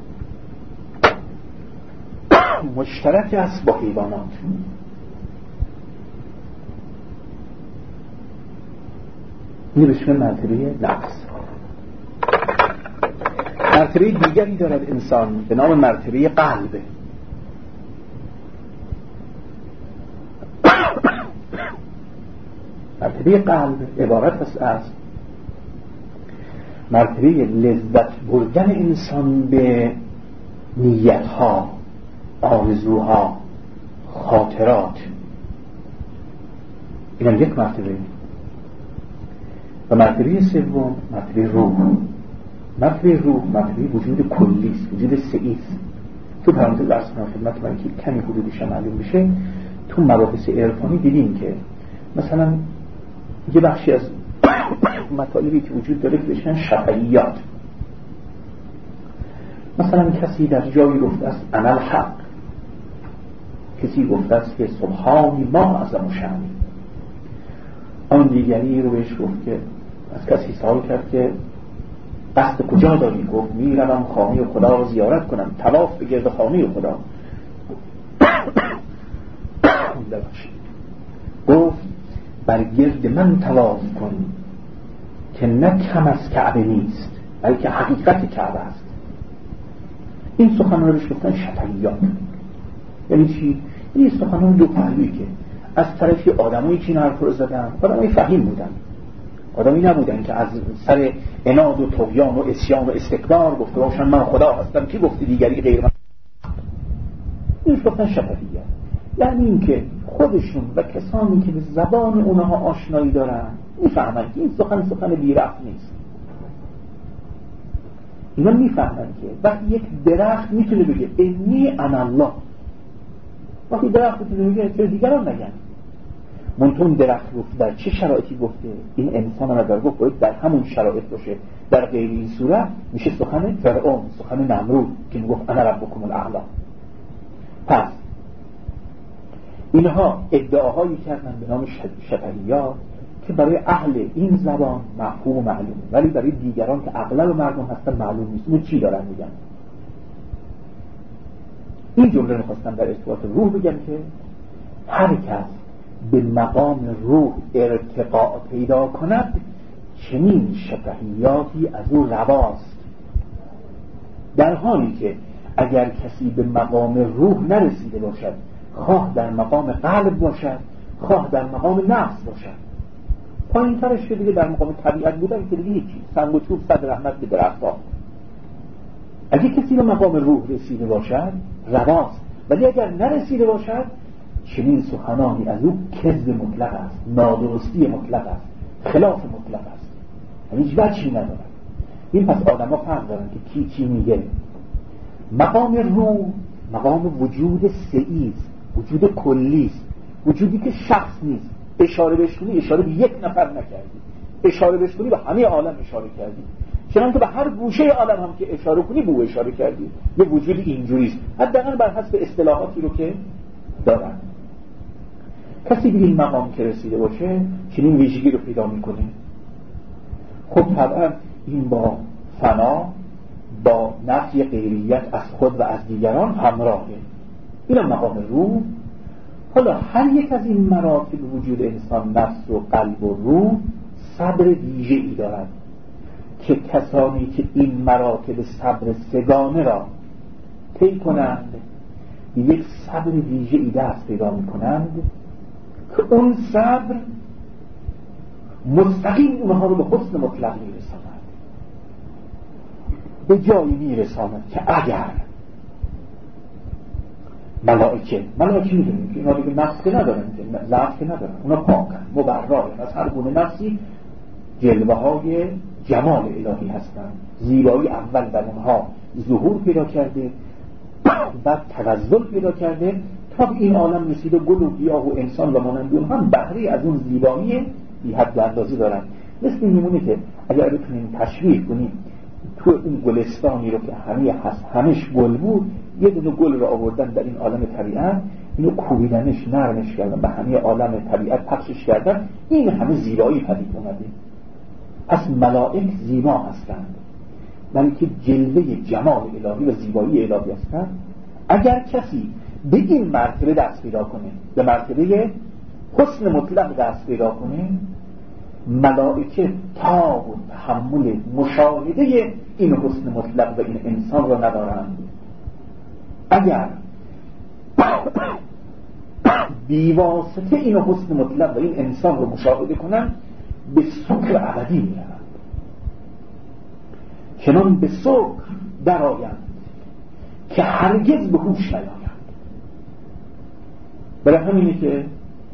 Speaker 3: مشترک است با حیوانات. این بهش میگن مرتبه نفس. مرتبه دیگری دارد انسان به نام مرتبه قلب. مرتبه قلب عبارت است از مرتبه لذت بردن انسان به نیتها، آرزوها، خاطرات. این هم یک مرتبه. و مرتبه سوم مرتبه روح. مرتبه روح مرتبه وجود کلی است، وجود سعی است. تو پرانتز درس خدمت من که کمی حدودش معلوم بشه، تو مباحث عرفانی دیدیم که مثلا یه بخشی از مطالبی که وجود داره که بهش میگن شفعیات. مثلا کسی در جایی گفته است انا الحق، کسی گفته است که سبحانی ما اعظم شأنی. آن دیگری رو بهش گفت که از کسی سوال کرد که قصد کجا داری؟ گفت میروم خانه خدا رو زیارت کنم، طواف به گرد خانه خدا. گفت بر گرد من طواف کن که نه کم از کعبه نیست بلکه حقیقت کعبه است. این سخنان رو بهش گفتن شطحیات. یعنی چی؟ این سخنان دو پهلویی که از طرفی آدمایی که این حرف رو زدن آدمایی فهیم بودن، آدمی نبودن که از سر عناد و طغیان و عصیان و استکبار گفته باشن من خدا هستم کی گفتی دیگری غیر من. این گفتن شطحیات، یعنی این که خودشون و کسانی که به زبان اونها آشنایی دارن میفهمن که این سخن بی‌ربط نیست. اینا میفهمن که وقتی یک درخت میتونه بگه انی انا الله، وقتی درخت میتونه بگه چرا دیگران نگن؟ منتون درخت گفت در چه شرایطی گفته؟ این انسان هم اگر گفت باید در همون شرایط باشه، در غیر این صورت میشه سخن فرعون، سخن نمرود که میگفت انا ربکم الاعلی. پس اینها ادعاهایی کردن به نام شطحیات که برای اهل این زبان مفهوم و معلومه، ولی برای دیگران که اغلب مردم هستن معلوم نیست اون چی دارن میگن. این جمله میخواستم در ارتباط روح بگم که هر کس به مقام روح ارتقاء پیدا کند چنین شطحیاتی از او رواست، در حالی که اگر کسی به مقام روح نرسیده باشد، خواه در مقام قلب باشد خواه در مقام نفس باشد، پایین ترش که دیگه در مقام طبیعت بودن که دیگه هیچی، سنگ و چوب صد رحمت به درخت‌ها. اگه کسی به مقام روح رسیده باشد رواست، ولی اگر نرسیده باشد چنین سخنانی از او کذب مطلق است، نادرستی مطلق است، خلاف مطلق است، هیچ وجهی ندارد. این پس آدم ها فرق دارن که کی میگه. مقام روح مقام وجود سعیست، وجود کلیست، وجودی که شخص نیست. اشاره بهش کنی اشاره به یک نفر نکردی، اشاره بهش کنی به همه عالم اشاره کردی، چنانکه به هر گوشه عالم هم که اشاره کنی به او اشاره کردی. یه وجود اینجوریست، حداقل بر حسب اصطلاحاتی رو که دارن. کسی به این مقام که رسیده باشه چنین ویژگی رو پیدا میکنه. خب طبعا این با فنا، با نفی غیریت از خود و از دیگران همراهه. این مقام روح. حالا هر یک از این مراتب وجود انسان، نفس و قلب و روح، صبر ویژه ای دارد که کسانی که این مراتب صبر سگانه را طی کنند یک صبر ویژه ای دست پیدا می کنند که اون صبر مستقیم اونها رو به حسن مطلق می رساند، به جایی می رساند که اگر ملائکه میدونیم که اینا دیگه نفس که ندارن، ضعف که ندارن، اونا پاکن، مبررن از هر گونه نفسی، جلوه های جمال الهی هستن، زیبایی اول در اونها ظهور پیدا کرده بعد تغزل پیدا کرده تا به این عالم رسیده. گل و گیاه و انسان و مانند اون هم بهره از اون زیبایی بی حد و اندازه دارن. مثل این میمونه که اگر بتونیم تشبیه کنیم تو اون گلستانی رو که همش گل بود، یه دونه گل رو آوردن در این عالم طبیعت، اینو کوبیدنش، نرمش کردن، به همه عالم طبیعت پخشش کردن، این همه زیبایی پدید اومده. پس ملائک زیبا هستند، بلکه جلوه جمال الهی و زیبایی الهی هستند. اگر کسی به این مرتبه دست پیدا کنه، به مرتبه حسن مطلق دست پیدا کنه، ملائکه تاب و تحمل مشاهده این حسن مطلق و این انسان را ندارند. اگر بیواسطه این حسن مطلق و این انسان رو مشاهده کنند به سکر ابدی می‌روند، چنان به سکر درآیند که هرگز به هوش نیایند. برای همینه که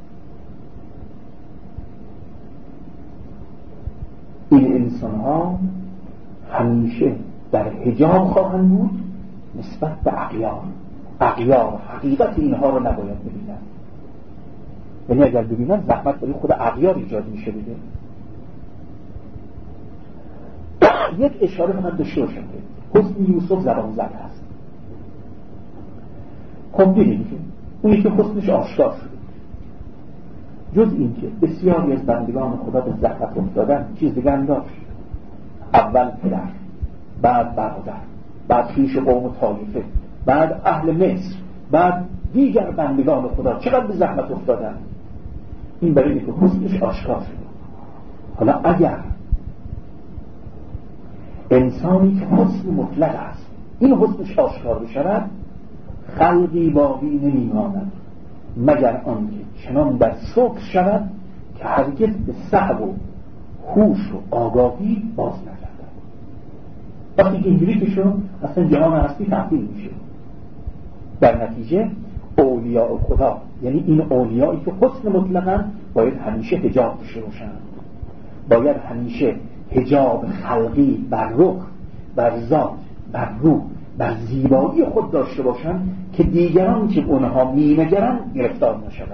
Speaker 3: این انسان ها همیشه در حجاب خواهند بود نسبت به اغیار حقیقت اینها رو نباید ببینند. یعنی اگر ببینند زحمت برای خود اغیار ایجاد میشه دیگه. یک اشاره فقط داشته باشم حسن یوسف زبان زده است. خب دیدیم که اونی که حسنش آشکار شده، جز این که بسیاری از بندگان خدا به زحمت افتادن چیز دیگر داشت. اول پدر، بعد برادر، بعد خویش قوم و طایفه، بعد اهل مصر، بعد دیگر بندگان خدا چقدر به زحمت افتادن. این برای اینکه حسنش آشکار شده. حالا اگر انسانی که حسن مطلق است این حسنش آشکار بشود، خلقی باقی نمیماند مگر آنکه چنان در سکر شود که هرگز به سهو و هوش و آگاهی باز نگردد. وقتی که اینجوری که شد اصلا جهان هستی تحویل میشه. در نتیجه اولیاء خدا، یعنی این اولیایی که حسن مطلقاً، باید همیشه حجاب داشته باشند، باید همیشه حجاب خلقی بر رخ، بر ذات، بر روح، بر زیبایی خود داشته باشند که دیگران که اونها می‌نگرند گرفتار نشوند.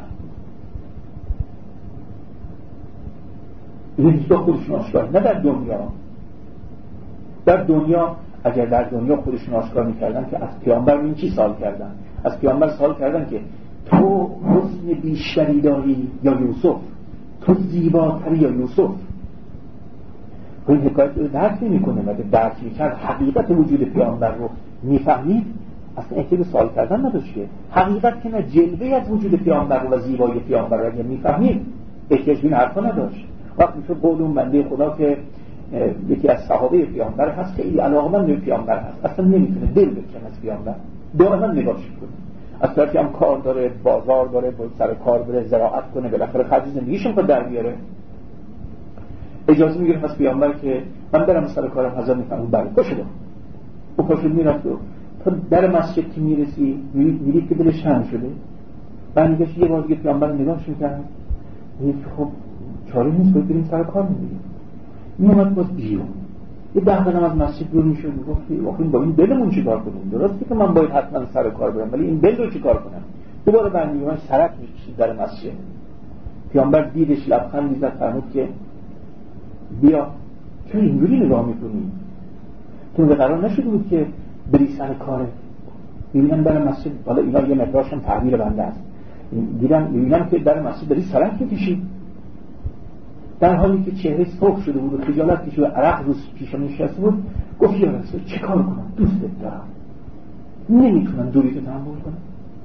Speaker 3: این هیچ خودشون آشکار نه در دنیا. در دنیا اگر در دنیا خودشون آشکار می‌کردن که از پیامبر این چی سوال کردن؟ از پیامبر سوال کردن که تو حسن بیشتری داری یا یوسف؟ تو زیباتری یا یوسف؟ این حکایت رو درک نمی‌کنه. مگه درک می‌کرد حقیقت وجود پیامبر رو می‌فهمید، اصلا احتیاج سوال کردن نداشت. حقیقت که نه، جلوه از وجود پیامبر و زیبایی پیامبر رو اگه می‌فهمید احتیاج به این حرفا نداشت. وقتی میشه قول اون بنده خدا که یکی از صحابه پیامبر هست، خیلی علاقه‌مند به پیامبر هست، اصلا نمیتونه دل بکنه از پیامبر، دائما نگاهش کنه. از طرفی هم کار داره، بازار داره، باید سر کار بره، زراعت کنه، بالاخره خرج زندگیش رو در بیاره. اجازه میگیره از پیامبر که من برم سر کارم، حاضر میفهمم بله پاشو. او پاشو میرفت و تا در مسجد که میرسی میدید که دلش تنگ شده. بعد میگه یه بار دیگه پیامبر نگاهش میکنه، میگه خب چاره نیست، باید بریم سر کار. میومد باز بیرون یه 10 قدم از مسجد دور میشد، میگفت آخه با این دلمون چیکار کنیم؟ درسته که من باید حتما سر کار برم، ولی این دل رو چیکار کنم؟ دوباره برمیگردن سرک میکشید در مسجد. پیامبر دیدش، لبخندی زد، فرمود که بیا، چرا اینجوری نگاه میکنی؟ تو به قرار نشده بود که بری سر کاره؟ میبینم در مسجد، حالا اینا یه مقدارش هم تعبیر بنده است، میبینم که در مسجد داری سرک میکشی، در حالی که چهره سرخ شده بود و خجالت کشید و عرق روز پیشانش نشسته بود. گفت یا رسول چه کار کنم؟ دوستت دارم، نمیتونم دوری تو تحمل کنم.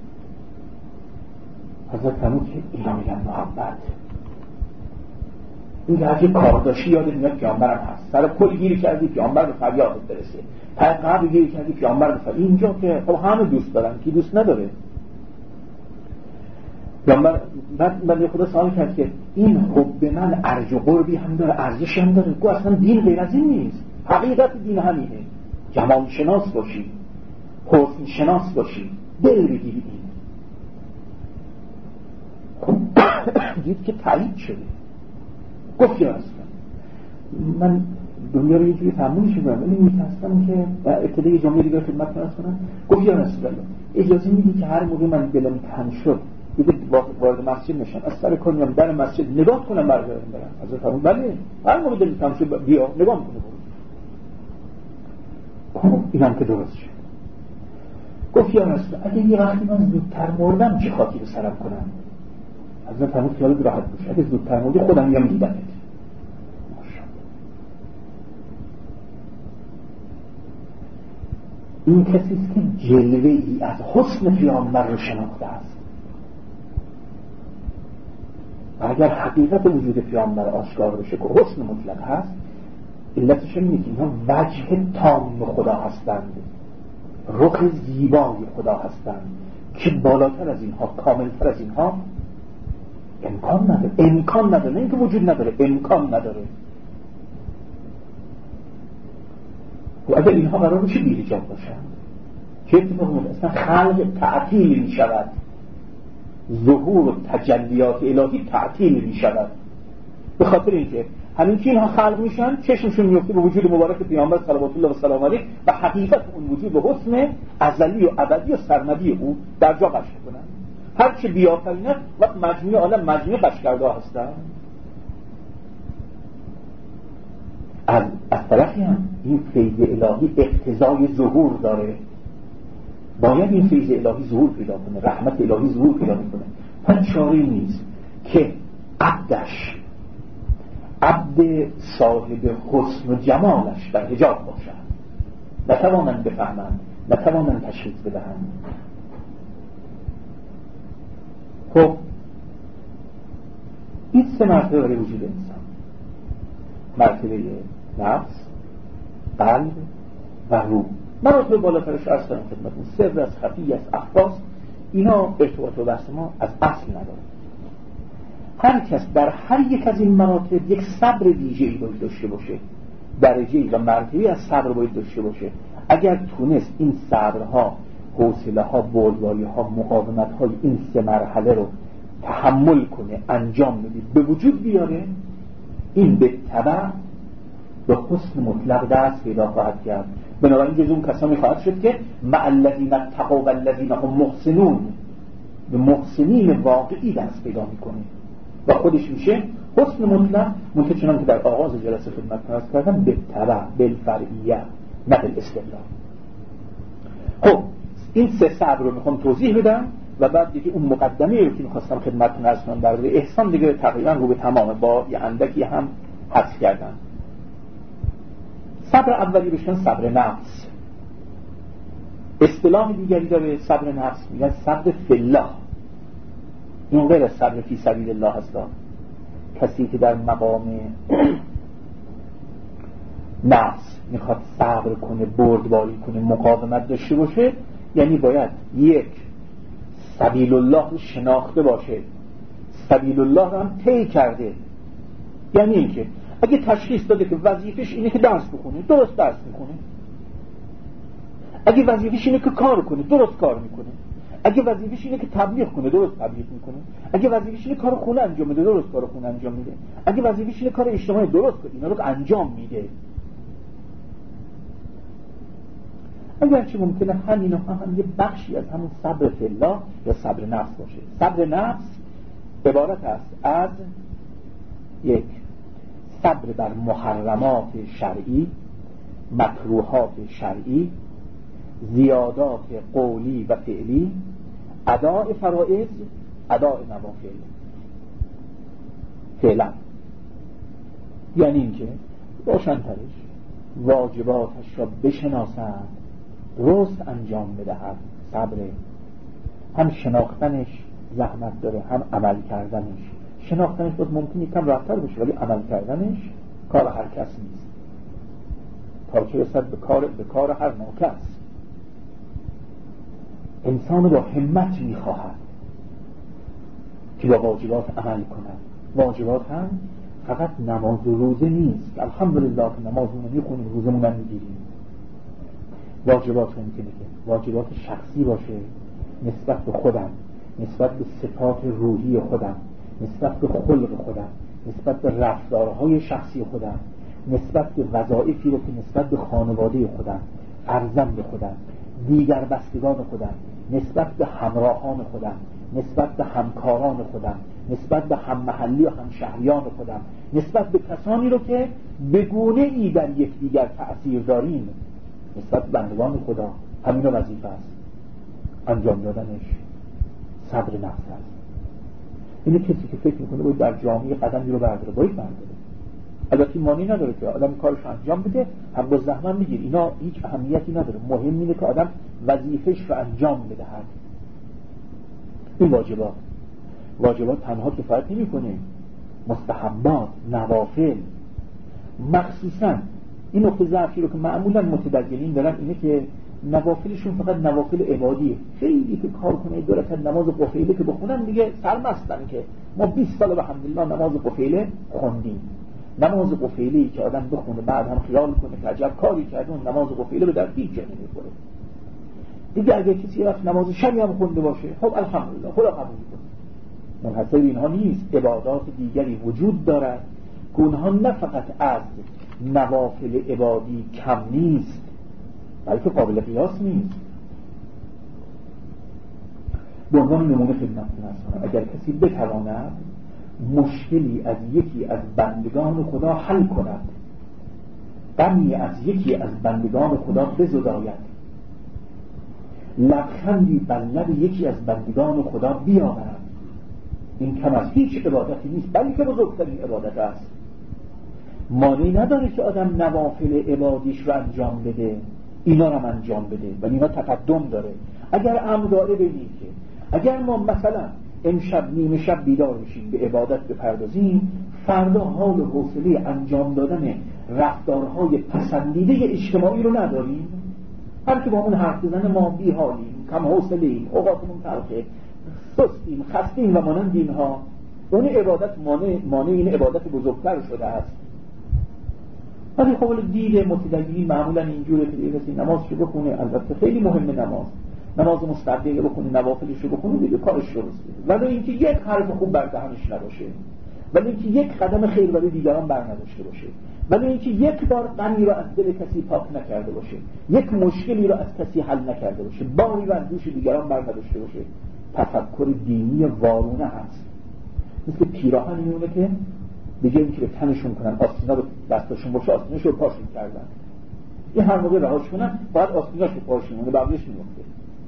Speaker 3: حضرت فرمود که اینا میگن محبت. این که هرچی کار داشتی یادت میاد پیامبرم هست، سر پل گیری کردی پیامبر به فریادت برسه، پای قبر گیری کردی پیامبر به فریاد. اینجا که خب همه دوست دارن، کی دوست نداره؟ پیامبر بعد خدا سوال کرد که این حب من ارج و قربی هم داره، ارزش هم داره؟ گو اصلا دین غیر از این نیست. حقیقت دین همینه، جمال شناس باشی، حسن شناس باشی، دل بگیری. این خب دید که تایید شده. گفت یا اصلا من دنیا رو یه جوری تحملش می‌کنم، ولی می‌ترسم که ابتدای جمله دیگر خدمت کنم. گفت یا رسول الله اجازه میدی که هر موقع من دلم تنگ شد دیگه وارد مسجد نشم، از سر کار میام در مسجد نگاه کنم برگردم برم؟ حضرت فرمود بله، هر موقع دلم تنگ شد بیا نگاه کنه برو. خب اینم که درست شد. گفت یا رسول الله اگه یه وقتی من زودتر مردم چه خاطی به سرم کنم؟ حضرت فرمود خیالت راحت باش، اگه زودتر مردی خودم میام دیدنت. این کسی است که جلوه ای از حسن پیامبر رو شناخته است. و اگر حقیقت وجود پیامبر آشکار بشه که حسن مطلق هست، علتش اینه که اینها وجه تام خدا هستند، رخ زیبای خدا هستند که بالاتر از اینها، کاملتر از اینها امکان نداره. نه اینکه وجود نداره، امکان نداره. و اگر اینها قرار چه بی‌حجاب باشن، چه اتفاقی میفته؟ اصلا خلق تعطیل می شود، ظهور و تجلیات الهی تعطیل می شود. به خاطر اینکه همین که اینها خلق میشن چشمشون میفته به وجود مبارک پیامبر صلوات الله و سلام علیه و حقیقت اون وجود به حسن ازلی و ابدی و سرمدی او در جا قش کنن. هر چه بیافرینه وقت مجموعه عالم مجموعه قش کرده هستن. از طرفی هم این فیض الهی اقتضای ظهور داره، باید این فیض الهی ظهور پیدا کنه، رحمت الهی ظهور پیدا کنه. من چاره‌ای نیست که عبد صاحب حسن و جمالش در حجاب باشد، نتوانند بفهمند، نتوانند تشخیص بدهند. خب این سه مرتبه برای وجود انسان، مرتبه نفس، قلب و روح. مراتب بالاترش عرض کردم خدمتتون، سر از خفی از اخفاست، اینا ارتباط و بحث ما از اصل نداره. هر کس در هر یک از این مراتب یک صبر ویژه‌ای باید داشته باشه، درجه‌ای و مرتبه‌ای از صبر باید داشته باشه. اگر تونست این صبرها، حوصله‌ها، بردباری‌ها، مقاومت‌های این سه مرحله رو تحمل کنه، انجام بده، به وجود بیاره، این به تبع به حسن مطلق دست پیدا خواهد کرد. بنابراین جز اون کسانی خواهد شد که مع الذین اتقوا والذین هم محسنون، به محسنین واقعی دست پیدا میکنه و خودش میشه حسن مطلق. منتها چنان که در آغاز جلسه خدمت عرض کردم، به تبع بالفرعیه نه بالاستقلال. خب این سه صبر رو میخوام توضیح بدم و بعد دیگه اون مقدمه رو که میخواستم خدمتتون عرض کنم در مورد احسان دیگه تقریبا رو به تمامه، با یه اندکی هم حذف کردم. صبر اولی بشن صبر نفس. اصطلاح دیگری داره صبر نفس، میگن صبر فی الله. این غیر از صبر فی سبیل الله هست. کسی که در مقام نفس میخواد صبر کنه، بردباری کنه، مقاومت داشته باشه، یعنی باید یک، سبیل الله رو شناخته باشه، سبیل الله رو هم طی کرده. یعنی اینکه اگه تشخیص داده که وظیفش اینه که درس بخونه، درست درس میکنه. اگه وظیفش اینه که کار کنه، درست کار میکنه. اگه وظیفش اینه که تبلیغ کنه، درست تبلیغ میکنه. اگه وظیفش اینه کار خونه انجام میده، درست کار خونه انجام میده. اگه وظیفش اینه کار اجتماعی، درست کنه، اینا رو انجام میده. اگرچه ممکنه همین هم یه بخشی از همون صبر فی الله یا صبر نفس باشه. صبر نفس عبارت است از یک، صبر بر محرمات شرعی، مکروهات شرعی، زیادات قولی و فعلی، اداء فرائض، اداء نوافل. فعلا یعنی اینکه روشن‌ترش واجباتش را بشناسد، درست انجام بدهد. صبر هم شناختنش زحمت داره، هم عمل کردنش. شناختنش باید ممکنه کم راحت‌تر بشه، ولی عمل کردنش کار هر کس نیست، تا چه رسد به کار هر ناکس. انسان با همت میخواهد که با واجبات عمل کند. واجبات هم فقط نماز و روزه نیست، الحمدلله که نمازمون میخونیم، روزمون هم میگیریم. واجبات ممکنه که واجبات شخصی باشه، نسبت به خودم، نسبت به صفات روحی خودم، نسبت به خلق خودم، نسبت به رفتارهای شخصی خودم، نسبت به وظایفی رو که نسبت به خانواده خودم، فرزند خودم، دیگر بستگان خودم، نسبت به همراهان خودم، نسبت به همکاران خودم، نسبت به هم محلی و هم شهریان خودم، نسبت به کسانی رو که به گونه ای در یکدیگر تأثیر داریم، نسبت به بندگان خدا. همین رو وظیفه است، انجام دادنش صبر نفس است. اینه کسی که فکر میکنه باید در جامعه قدمی رو برداره، باید برداره. البته مانی نداره که آدم کارش انجام بده، هم با زحمت میگیر، اینا هیچ اهمیتی نداره. مهم اینه که آدم وظیفش رو انجام بدهد. این واجبات تنها کفایت نمیکنه، مستحبات، نوافل. مخصوصا این نقطه ضعفی رو که معمولا متدینین دارن اینه که نوافلشون فقط نوافل عبادیه. خیلی که کار کنه دو رکعت نماز قفیله که بخونن دیگه سرمستن که ما 20 سال الحمدلله نماز قفیله خوندیم. نماز قفیله‌ای که آدم بخونه بعد هم خیال کنه که عجب کاری کرده، اون نماز قفیله به درد هیچ جا نمیخوره. دیگه اگه کسی رفت نماز شبی هم خونده باشه، خب الحمدلله خدا قبول کنه. منحصر اینها نیست، عبادات دیگری وجود دارد که اونها نه فقط از نوافل عبادی کم نیست، بلکه قابل قیاس نیست. به عنوان نمونه خدمتتون هستم، اگر کسی بتواند مشکلی از یکی از بندگان خدا حل کند، غمی از یکی از بندگان خدا بزداید، لبخندی بر لب یکی از بندگان خدا بیاورد. این کم از هیچ عبادتی نیست، بلکه بزرگترین عبادت است. مانعی نداره که آدم نوافل عبادیش رو انجام بده، اینا رو هم انجام بده، ولی اینا تقدم داره. اگر امر داره بدید که اگر ما مثلا امشب نیمه شب بیدار بشیم به عبادت بپردازیم، فردا حال و حوصله انجام دادن رفتارهای پسندیده اجتماعی رو نداریم. هر که با اون حرف بزنه ما بی‌حالیم، کم حوصله‌ایم، اوقاتمون تلخه، سستیم، خستیم و مانند اینها. اون عبادت مانع این عبادت بزرگتر شده است. ولی خب دید متدینی معمولا اینجوره که کسی نمازشو بخونه، البته خیلی مهمه نماز مستحبه بخونه، نوافلش رو بخونه، دیگه کارش درسته. ولی اینکه یک حرف خوب بر دهنش نباشه، ولی اینکه یک قدم خیر برای دیگران بر نداشته باشه، ولی اینکه یک بار غمی رو از دل کسی پاک نکرده باشه، یک مشکلی رو از کسی حل نکرده باشه، باری رو از دوش دیگران بر نداشته باشه، تفکر دینی وارونه هست. مثل پیراهن میمونه که به جای اینکه به تنشون کنن آستینا رو دستاشون باشه، آستیناش رو پاشون کردن. این هر موقع رهاش کنن باید آستیناش رو پاشون مونه، بقیه‌اش میمونه.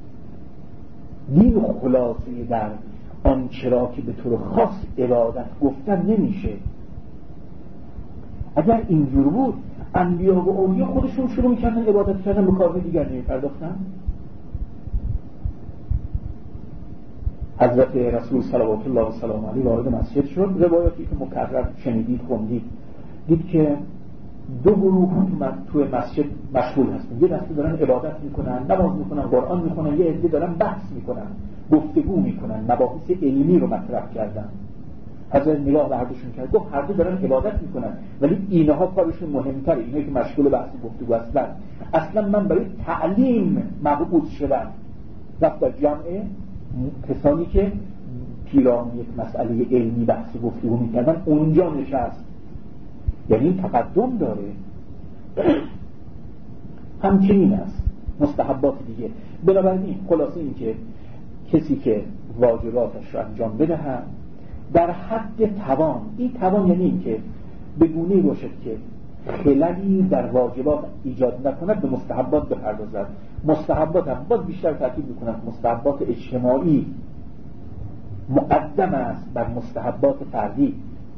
Speaker 3: دین خلاصه در آن چرا که به طور خاص عبادت گفتن نمیشه. اگر اینجور بود انبیا و اولیا خودشون شروع میکردن عبادت کردن، به کارهای دیگر نمیپرداختن. حضرت رسول صلوات الله و سلام علیه وارد مسجد شد. روایاتی که مکرر شنیدید خوندید، دید که دو گروه توی مسجد مشغول هستن. یه دسته دارن عبادت میکنن، نماز میکنن، قرآن میکنن، یه عده دارن بحث میکنن، گفتگو میکنن، مباحث علمی رو مطرح کردن. حضرت نگاه به هر دوشون کرد، گفت هر دو دارن عبادت میکنن، ولی اینها کارشون مهمتره، اینایی که مشغول بحث گفتگو هستن. اصلا من برای تعلیم مبعوث شدم. رفت در جمع کسانی که پیران یک مسئله علمی بحث گفتگو میکردن اونجا نشست. یعنی این تقدم داره. همچنین است مستحبات دیگه. بنابراین خلاصه این که کسی که واجباتش رو انجام بدهد در حد توان، این توان یعنی این که به گونه‌ای باشد که خللی در واجبات ایجاد نکند، به مستحبات بپردازد. مستحبات هم باز بیشتر تاکید میکنند مستحبات اجتماعی مقدم است بر مستحبات فردی.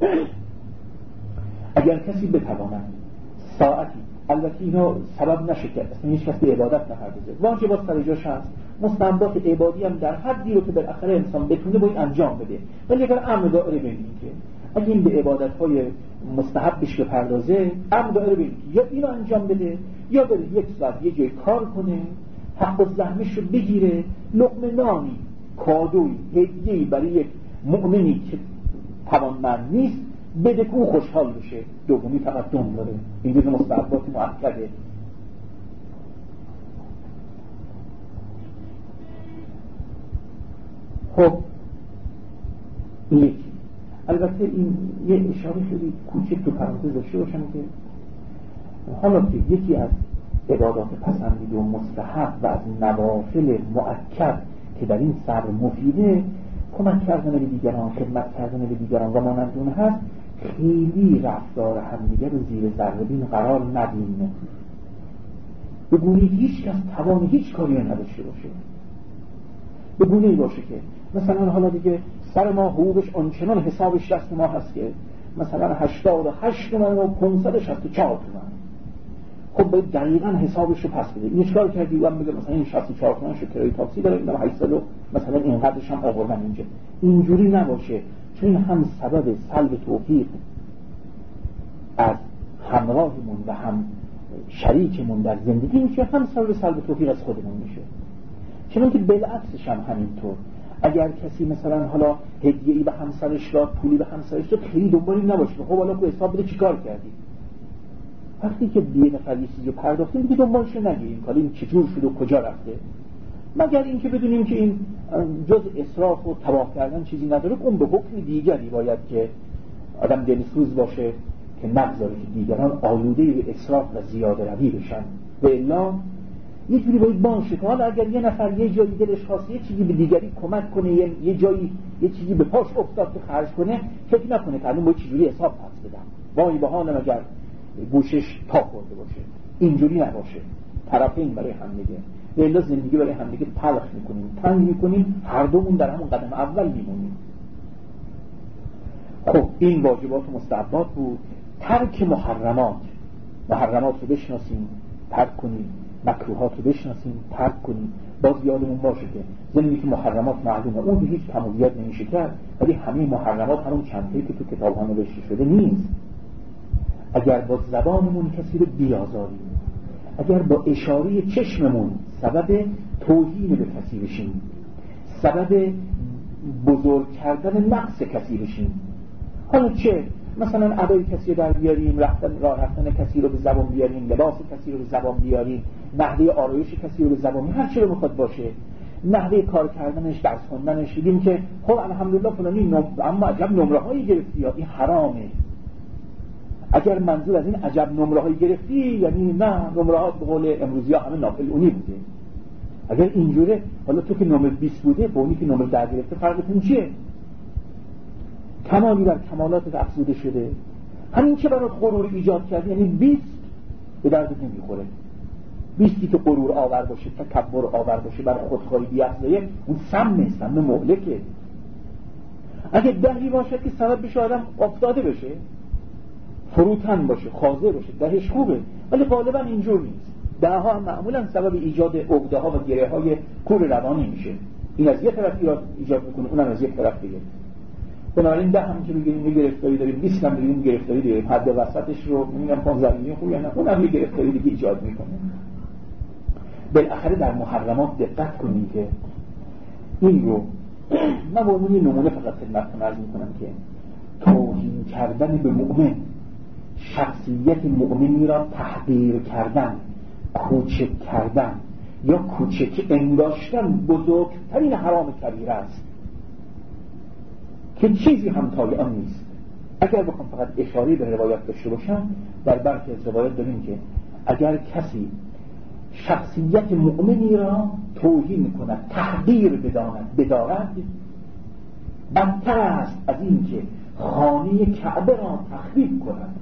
Speaker 3: اگر کسی بتواند ساعتی، البته اینا سبب نشه که اصلا هیچ کس به عبادت نپردازه، واجبات سر جاش هست، مستحبات عبادی هم در حدی رو که بالاخره انسان بتونه باید انجام بده. ولی اگر امر داره ببینید که اگه این به عبادت‌های مستحبش بپردازه، امر داره ببینید یا اینو انجام بده یا بره یک ساعت یه جای کار کنه، حق و زحمش رو بگیره، لقمه نانی، کادوی، هدیه‌ای برای یک مؤمنی که توانمند نیست بده که او خوشحال بشه. دومی تقدم داره. این جز مستحبات مؤکده. خب یکی البته این یه اشاره خیلی کوچک تو پرانتز داشته باشم که حالا که یکی از عبادات پسندیده و مستحب و از نوافل مؤکد که در این صبر مفیده کمک کردن به دیگران، خدمت کردن به دیگران و مانند اون هست، خیلی رفتار همدیگر رو زیر ذره بین قرار ندیم. به گونه‌ای هیچ کس توان هیچ کاری نداشته باشه. به گونه‌ای باشه که مثلا حالا دیگه سر ما حقوقش آنچنان حسابش دست ما هست که مثلا 88 تومن و 564 تومن. خب باید دقیقاً حسابش رو پس بده. این چیکار کردی؟ من بگم مثلا این 64 تومن شو کرایه تاکسی داره، اینم 800 مثلا اینقدرش هم آوردن اینجا. اینجوری نباشه، چون هم سبب سلب توفیق از همراهمون و هم شریکمون در زندگی میشه، هم سبب سلب توفیق از خودمون میشه. چون که بالعکسش هم همینطور. اگر کسی مثلا حالا هدیه‌ای به همسرش داد، پولی به همسرش داد، خیلی دنبالی نباشه. خب حالا تو حساب بده چیکار کردی؟ وقتی که به نفر یه چیزی پرداختیم دیگه دنبالش نگیریم که این چجور شد و کجا رفته، مگر اینکه بدونیم که این جز اسراف و تباه کردن چیزی نداره. اون به حکم دیگری باید که آدم دلسوز باشه که نگذاره که دیگران آلوده به اسراف و زیاده روی بشن. و الا یه جوری باید باشه که حالا اگر یه نفر یه جایی دلش خواسته یه چیزی به دیگری کمک کنه، یه جایی یه چیزی به پاش افتاد که خرج کنه، فکر نکنه که الان باید چجوری حساب پس بدم. وای به حالم اگر گوشش تا خورده باشه. اینجوری نباشه، طرفین برای همدیگه. الا زندگی برای همدیگه تلخ میکنیم، تنگ میکنیم، هر دومون در همون قدم اول میمونیم. خب این واجبات و مستحبات بود. ترک محرمات رو بشناسیم، ترک کنیم، مکروهات رو بشناسیم، ترک کنیم. باز یادمون باشه که زندگی که محرمات معلومه، اون به هیچ کم و زیاد نمیشه کرد، ولی همه محرمات همون چندتایی که تو کتاب ها نوشته شده نیست. اگر با زبانمون کسی رو بیازاریم، اگر با اشاره چشممون سبب توهین به کسی بشیم، سبب بزرگ کردن نقص کسی بشیم، حالا چه مثلا ادای کسی رو در بیاریم، راه رفتن کسی رو به زبان بیاریم، لباس کسی رو به زبان بیاریم، نحوه آرایش کسی رو به زبان، هر چی رو بخواد باشه، نحوه کار کردنش، درس خوندنش، دیدیم که خب الحمدلله فلانی اما عجب نمره‌هایی گرفتی، این حرامه. اگر منظور از این عجب نمره‌هایی گرفتی یعنی نه، نمره‌ها به قول امروزی‌ها همه ناپلئونی بوده. اگر اینجوره، حالا تو که نمره 20 بوده با اونی که نمره 10 گرفته فرقتون چیه؟ کمالی بر کمالاتت افزوده شده. همین که برات غرور ایجاد کرد، یعنی 20 به دردت نمیخوره. 20 که غرور آور باشه، تکبر آور باشه، بر خودخواهی بی‌افزایش، اون سم مهلکه. اگه 10 باشه که سبب بشه آدم افتاده بشه، فروتن باشه، خاضع باشه، 10 خوبه، ولی غالبا اینجور نیست. 10 هم معمولا سبب ایجاد عقده‌ها و گره‌های کور روانی میشه. این از یک طرف ایجاد میکنه، اونم از یک طرف دیگه. بنابراین 10 هم که بگیریم یه گرفتاری داریم، 20 هم بگیریم گرفتاری داریم، حد وسطش رو میگم 15 میلیون خوب یا نه، اونم یه گرفتاری دیگه ایجاد میکنه. بالاخره در محرمات دقت کنید که این رو من به عنوان نمونه فقط خدمتتون عرض میکنم که توهین کردن به مؤمن، شخصیت مؤمنی را تحقیر کردن، کوچک کردن یا کوچک انگاشتن بزرگترین حرام کبیره است که چیزی همتای آن نیست. اگر بخوام فقط اشاره به روایت داشته باشم، در برخی از روایت داریم که اگر کسی شخصیت مؤمنی را توهین کند، تحقیر بدارد، بدتر است از این که خانه کعبه را تخریب کند.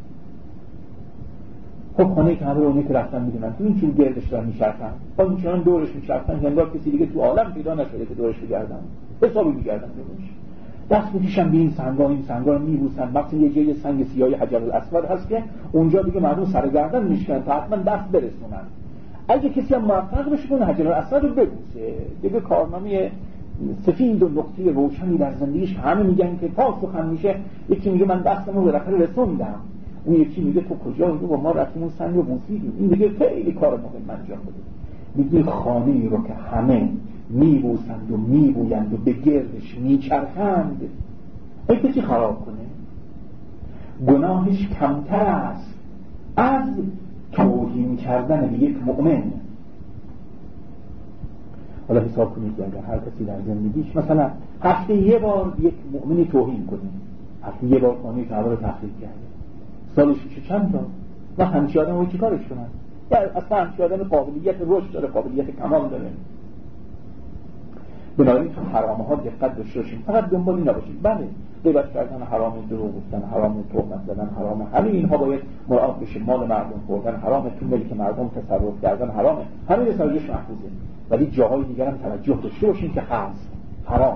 Speaker 3: خب خانه کعبه رو اونی که رفتن میدونن تو این چون گردش دارن میچرخن، با این چنان دورش میچرخن هنگار کسی دیگه تو عالم پیدا نشده که دورش بگردن، حسابی میگردن دورش، دست میکشن به این سنگا رو میبوسن. مثلا یه جای سنگ سیاه حجر الاسود هست که اونجا دیگه مردم سرگردن میشکنن تا حتما دست برسونن. اگه کسی هم موفق بشه کنه حجر الاسود رو ببوسه، دیگه کارنامه سفید و نقطه روشنی در زندگیش. همه میگن که تا سخن میشه یکی میگه من دستمو بالاخره رسوندم، اون یکی میگه تو کجا؟ میگه با ما رفتیم اون سنگ رو بوسیدیم. این دیگه خیلی کار مهم انجام بده. میگه خانه‌ای رو که همه میبوسند و میبویند و به گردش میچرخند، ای کسی خراب کنه گناهش کمتر است از توهین کردن به یک مؤمن. حالا حساب کنید که اگر هر کسی در زندگیش مثلا هفته یه بار یک مؤمنی توهین کنه، هفته یه بار خانه کعبه رو تخریب کرده، سالش میشه چند تا؟ و همچی آدم رو چی کارش کنن؟ یا اصلا همچی آدم قابلیت رشد داره، قابلیت کمال داره. بنابراین تو حرامه ها دقت داشته باشیم، فقط دنبالی نباشید. بله غیبت کردن حرام، دروغ گفتن حرام، تهمت زدن حرام، همه اینها باید مراعات بشه. مال مردم خوردن حرامه، تو ملک مردم تصرف کردن حرامه، همه تصرفش محفوظه، ولی جاهای دیگر هم توجه داشته باشین که هست حرام.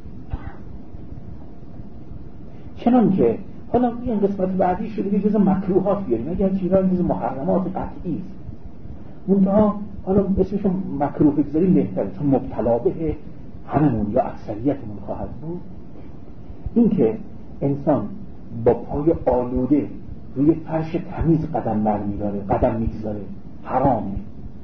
Speaker 3: چنانکه حالا این قسمت بعدی شده که جز مکروهات بیاریم، اگر چیزا جز محرمات قطعی است، منتها حالا اسمشو مکروه بگذاریم بهتره، چون مبتلا به هممون یا اکثریتمون خواهد بود. این که انسان با پای آلوده روی فرش تمیز قدم میگذاره حرامه.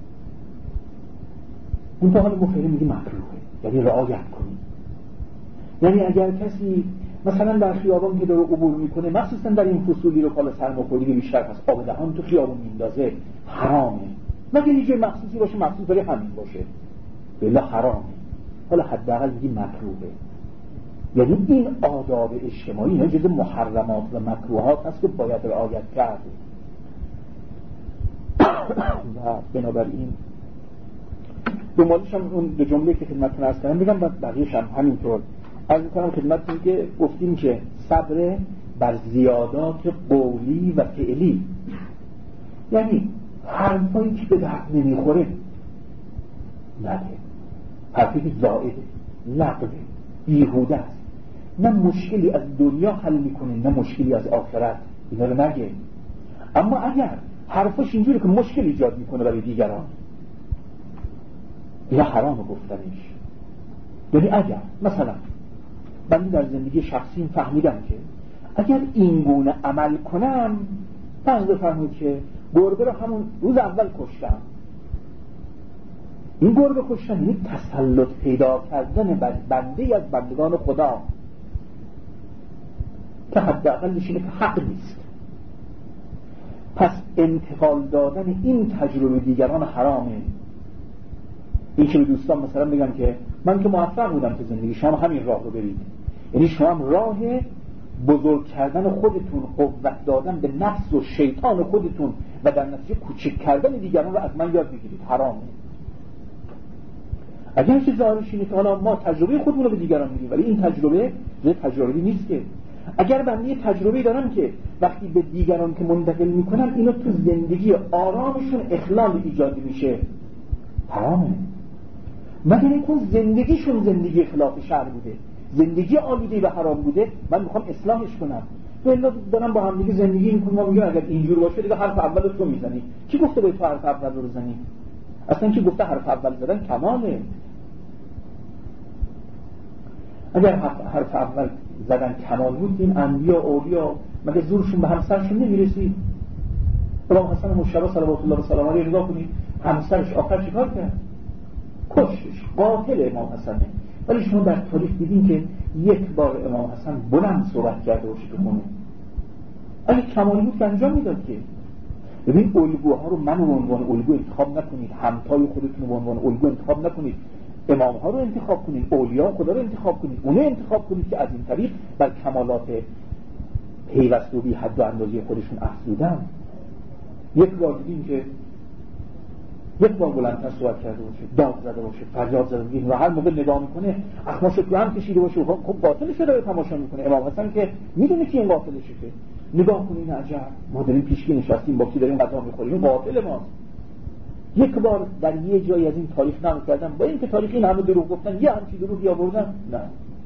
Speaker 3: منتها حالا مفهوم میگه مکروهه، یعنی رعایت کنیم. یعنی اگر کسی مثلا در خیابان که داره عبور میکنه، مخصوصا در این فصولی رو حالا سرماخوردگی بیشتر هست، آب دهان تو خیابون میندازه، حرامه. مگه یه جای مخصوصی باشه، مخصوص برای همین باشه، بلا حرامه. حالا حداقل میگه مکروهه. یعنی این آداب اجتماعی نه جز محرمات و مکروهات هست که باید رعایت کرد. و بنابراین دنبالش هم اون دو جمله که خدمتتون عرض کردم بگم، بقیه‌اش هم همینطور عرض می‌کنم خدمتتون که گفتیم که صبر بر زیادات قولی و فعلی یعنی حرفایی که به درد نمیخوره نده، حرفی که زائده، لغوه، بیهوده است، نه مشکلی از دنیا حل میکنه نه مشکلی از آخرت، اینا رو نگه. اما اگر حرفش اینجوری که مشکل ایجاد میکنه برای دیگران، یا حرام گفتنش. یعنی اگر مثلا من در زندگی شخصیم فهمیدم که اگر این گونه عمل کنم، فرض بفرمایید که گربه رو همون روز اول کشتم، این گربه کشتن یعنی تسلط پیدا کردن بنده از بندگان خدا که حداقلش اینه که حق نیست. پس انتقال دادن این تجربه دیگران حرامه. این که به دوستان مثلا بگم که من که موفق بودم تو زندگی، شما همین راه رو برید، یعنی شما هم راه بزرگ کردن خودتون، قوت دادن به نفس و شیطان خودتون و در نتیجه کوچک کردن دیگران رو از من یاد بگیرید، حرامه. اگر که ظاهرش اینه که حالا ما تجربه خودمون رو به دیگران میدیم، ولی این تجربه نیست که. اگر من یه تجربه دارم که وقتی به دیگران که منتقل میکنم اینا تو زندگی آرامشون اخلال ایجاد میشه، حرامه. مگر اینکه زندگیشون زندگی خلاف شرع بوده، زندگی آلوده و حرام بوده، من میخوام اصلاحش کنم. ولی دارم با هم دیگه زندگی میکنم، ما میگم اگر اینجور باشه دیگه حرف اول رو تو میزنی. کی گفته باید تو حرف اول رو بزنی؟ اصلا کی گفته حرف اول زدن کماله؟ اگر حرف اول زدن کمال بود، این انبیا اولیا مگه زورشون به همسرشون نمیرسید؟ امام حسن مجتبی صلوات الله و سلامه علیه نگاه کنید، همسرش آخر چیکار کرد؟ کشتش، قاتل امام حسنه. ولی شما در تاریخ دیدین که یک بار امام حسن بلند صحبت کرده باشه تو خونه؟ اگه کمالی بود که انجام میداد که. ببین الگوها رو من به عنوان الگو انتخاب نکنید، همتای خودتون به عنوان الگو انتخاب نکنید، امام ها رو انتخاب کنید، اولیاء خدا رو انتخاب کنید، اونه انتخاب کنید که از این طریق بر کمالات پیوسته و بی حد و اندازه خودشون افزودن. یک بار دیدیم که یک بار بلندتر صحبت کرده باشه، داد زده باشه، فریاد زده باشه و هر موقع نگاه میکنه اخماش رو هم کشیده باشه، خب قاتلش رو داره تماشا میکنه. امام حسن که میدونه که این قاتلشه، که نگاه کنین عجب، ما داریم پیشکی نشستیم با کی داریم غذا میخوریم، این قاتل ماست. یک بار در یه جایی از این تاریخ نقل کردن، با اینکه تاریخ این همه دروغ گفتن، یه همچین دروغی آوردن؟ نه.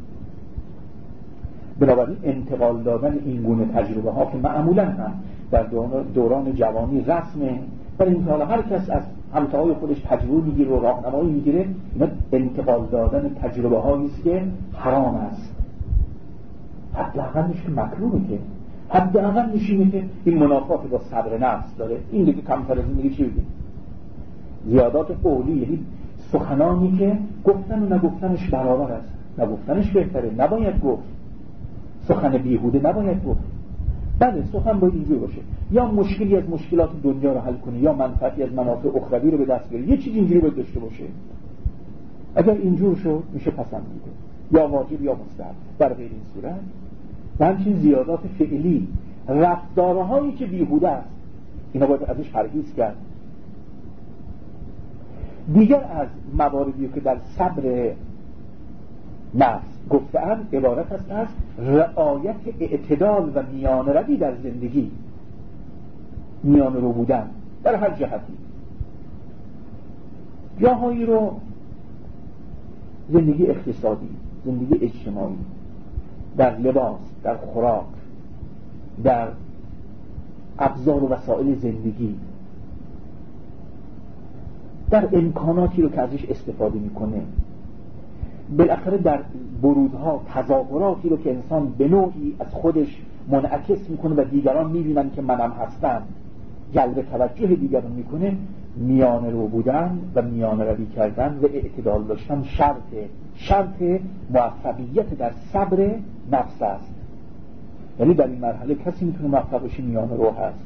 Speaker 3: بنابراین انتقال دادن این گونه تجربه ها که معمولا هم در دوران جوانی رسمه، ولی این حالا هر کس از همتاهای خودش تجربه میگیره و راهنمایی میگیره، اینا انتقال دادن تجربه هایی است که حرام است. حداقلش که مکروهه، که حداقلش اینه که این منافات با صبر نفس داره. این دیگه کمتر از این دیگه چی بگیم؟ زیادات قولی، یعنی سخنانی که گفتن و نگفتنش برابر است. نگفتنش بهتره، نباید گفت. سخن بیهوده نباید گفت. بله سخن باید اینجور باشه، یا مشکلی از مشکلات دنیا رو حل کنی یا منفعتی از منافع اخروی رو به دست بیاری، یه چیز اینجوری باید داشته باشه. اگر اینجور شد میشه پسندیده، یا واجب یا مستحب. در غیر این صورت و همچنین زیادات فعلی، رفتارهایی که بیهوده است، اینا باید ازش پرهیز کرد. دیگر از مواردی که در صبر نفس گفته‌ام عبارت است از رعایت اعتدال و میان روی در زندگی، میان رو بودن در هر جهتی. جاهایی رو زندگی اقتصادی، زندگی اجتماعی، در لباس، در خوراک، در ابزار و وسایل زندگی، در امکاناتی رو که ازش استفاده میکنه، بالاخره در برودها، تظاهراتی رو که انسان به نوعی از خودش منعکس میکنه و دیگران میبینن که منم هستم، جلب توجه دیگران میکنه. میان رو بودن و میان روی کردن و اعتدال داشتن شرط موفقیت در صبر نفس است. یعنی در این مرحله کسی میتونه موفق بشه میان رو هست.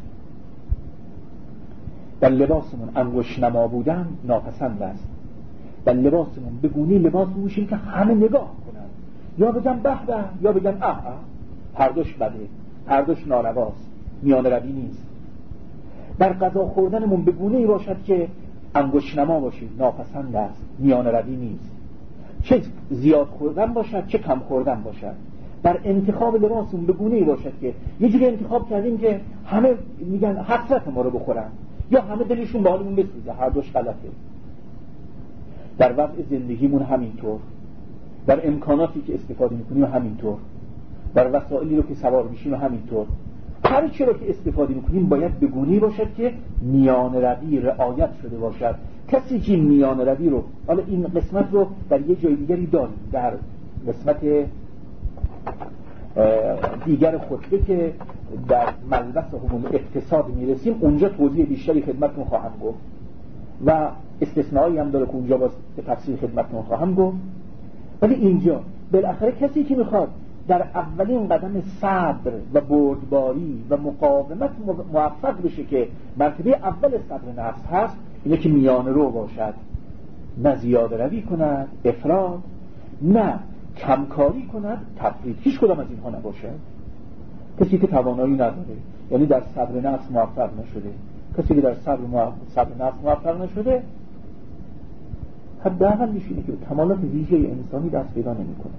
Speaker 3: در لباسمون انگشت نما بودن ناپسند است. در لباسمون به گونه لباس میشیم که همه نگاه کنن، یا بگن به به یا بگن اه. هر دوش بده، هر دوش نارواست، میان روی نیست. در غذا خوردنمون به گونه ای باشد که انگشت نما باشیم، ناپسند است، میان روی نیست. چه زیاد خوردن باشد چه کم خوردن باشد. در انتخاب لباسمون به گونه ای باشد که یه جوری انتخاب کردیم که همه میگن حسرت ما رو بخورن، یا همه دلشون به حالمون بسوزه. هر دوش غلطه. در وضع زندگیمون همینطور، در امکاناتی که استفاده میکنیم همینطور، در وسایلی رو که سوار میشیم همینطور. هر چی رو که استفاده میکنیم باید به گونه‌ای باشد که میان روی رعایت شده باشد. کسی که میان روی رو، حالا این قسمت رو در یه جای دیگری داریم، در قسمت دیگر خطبه که در ملبس حقوق اقتصاد میرسیم اونجا توضیح بیشتری خدمتتون خواهم گفت و استثنایی هم داره که اونجا باز به تفصیل خدمتتون خواهم گفت. ولی اینجا بالاخره کسی که میخواد در اولین قدم صبر و بردباری و مقاومت موفق بشه که مرتبه اول صبر نفس هست، اینه که میانه رو باشد، نه زیاده روی کند افراط، نه کمکاری کند تفرید. هیچ کدام از اینها نباشد. کسی که توانایی نداره، یعنی در صبر نفس موفق نشده، کسی که در صبر نفس موفق نشده، حداقل میشه که کمالات ویژه انسانی دست پیدا نمیکنه.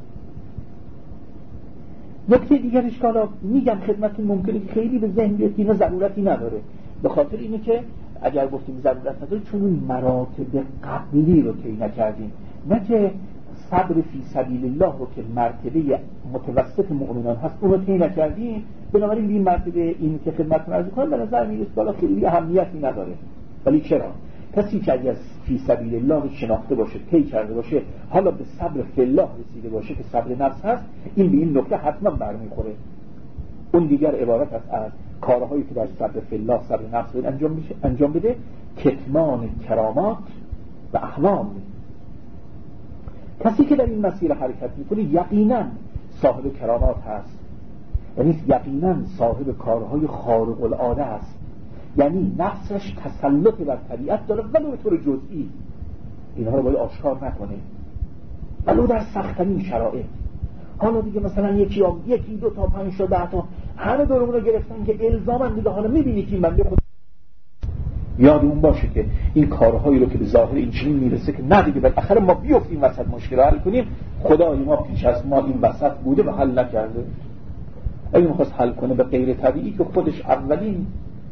Speaker 3: نکته دیگرش که حالا میگم خدمتتون ممکنه که خیلی به ذهن بیاد که اینا ضرورتی نداره، به خاطر اینه که اگر گفتیم ضرورت نداره چون اون مراتب قبلی رو طی نکردیم، نه که صبر فی سبیل الله رو که مرتبه متوسط مؤمنان هست اون رو طی نکردیم. بنابراین این مرتبه این که خدمتتون عرض کنم به نظر میرسه حالا خیلی اهمیتی نداره. ولی چرا؟ کسی که اگر فی سبیل الله رو شناخته باشه، طی کرده باشه، حالا به صبر فی الله رسیده باشه که صبر نفس هست، این به این نکته حتما برمیخوره. اون دیگر عبارت است از کارهایی که در صبر فی الله صبر نفس انجام بده، کتمان کرامات و احوام. کسی که در این مسیر حرکت میکنه یقینا صاحب کرامات هست، یعنی یقینا صاحب کارهای خارق العاده است، یعنی نفسش تسلط بر طبیعت داره ولو به طور جزئی. اینها رو باید آشکار نکنه، ولو در سخت‌ترین شرایط. حالا دیگه مثلا یکی دو تا 5 تا 10 تا همه دورمون رو گرفتن که الزاما دیگه حالا میبینی که این بنده خود یادمون باشه که این کارهایی رو که به ظاهر این چنین میرسه که نه دیگه بالاخره ما بیفتیم وسط مشکل رو حل کنیم، خدای ما پیش از ما این وسط بوده و حل نکرده. اگه می‌خواست حل کنه به غیر طبیعی که خودش اولین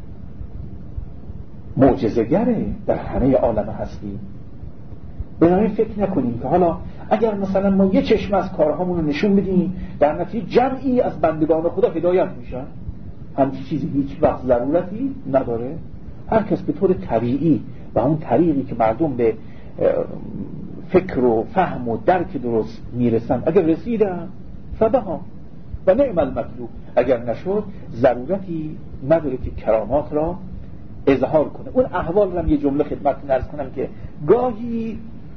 Speaker 3: معجزه‌گره در همه عالم هستی. بنابراین فکر نکنیم که حالا اگر مثلا ما یه چشم از کارهامون رو نشون بدیم در نتیجه جمعی از بندگان خدا هدایت میشن. همچین چیزی هیچ وقت ضرورتی نداره. هر کس به طور طبیعی و اون طریقی که مردم به فکر و فهم و درک درست میرسن اگر رسیدن فبها و نعم المطلوب، اگر نشد ضرورتی نداره که کرامات را اظهار کنه. اون احوال رو یه جمله خدمتتون عرض کنم که گاهی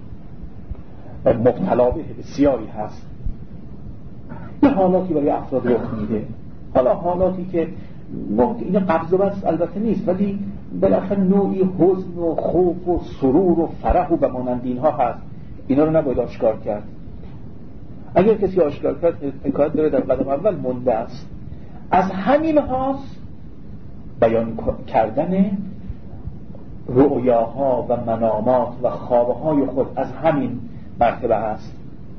Speaker 3: مبتلا به بسیاری هست. یه حالاتی برای افراد رخ میده، حالا حالاتی که این قبض و بس البته نیست، ولی بالاخره نوعی حزن و خوف و سرور و فرح و مانند اینها هست. اینا رو نباید آشکار کرد. اگر کسی آشکار کرد حکایت داره در قدم اول مونده است. از همین هاست بیان کردن رؤیاها و منامات و خوابهای خود از همین مرتبه است.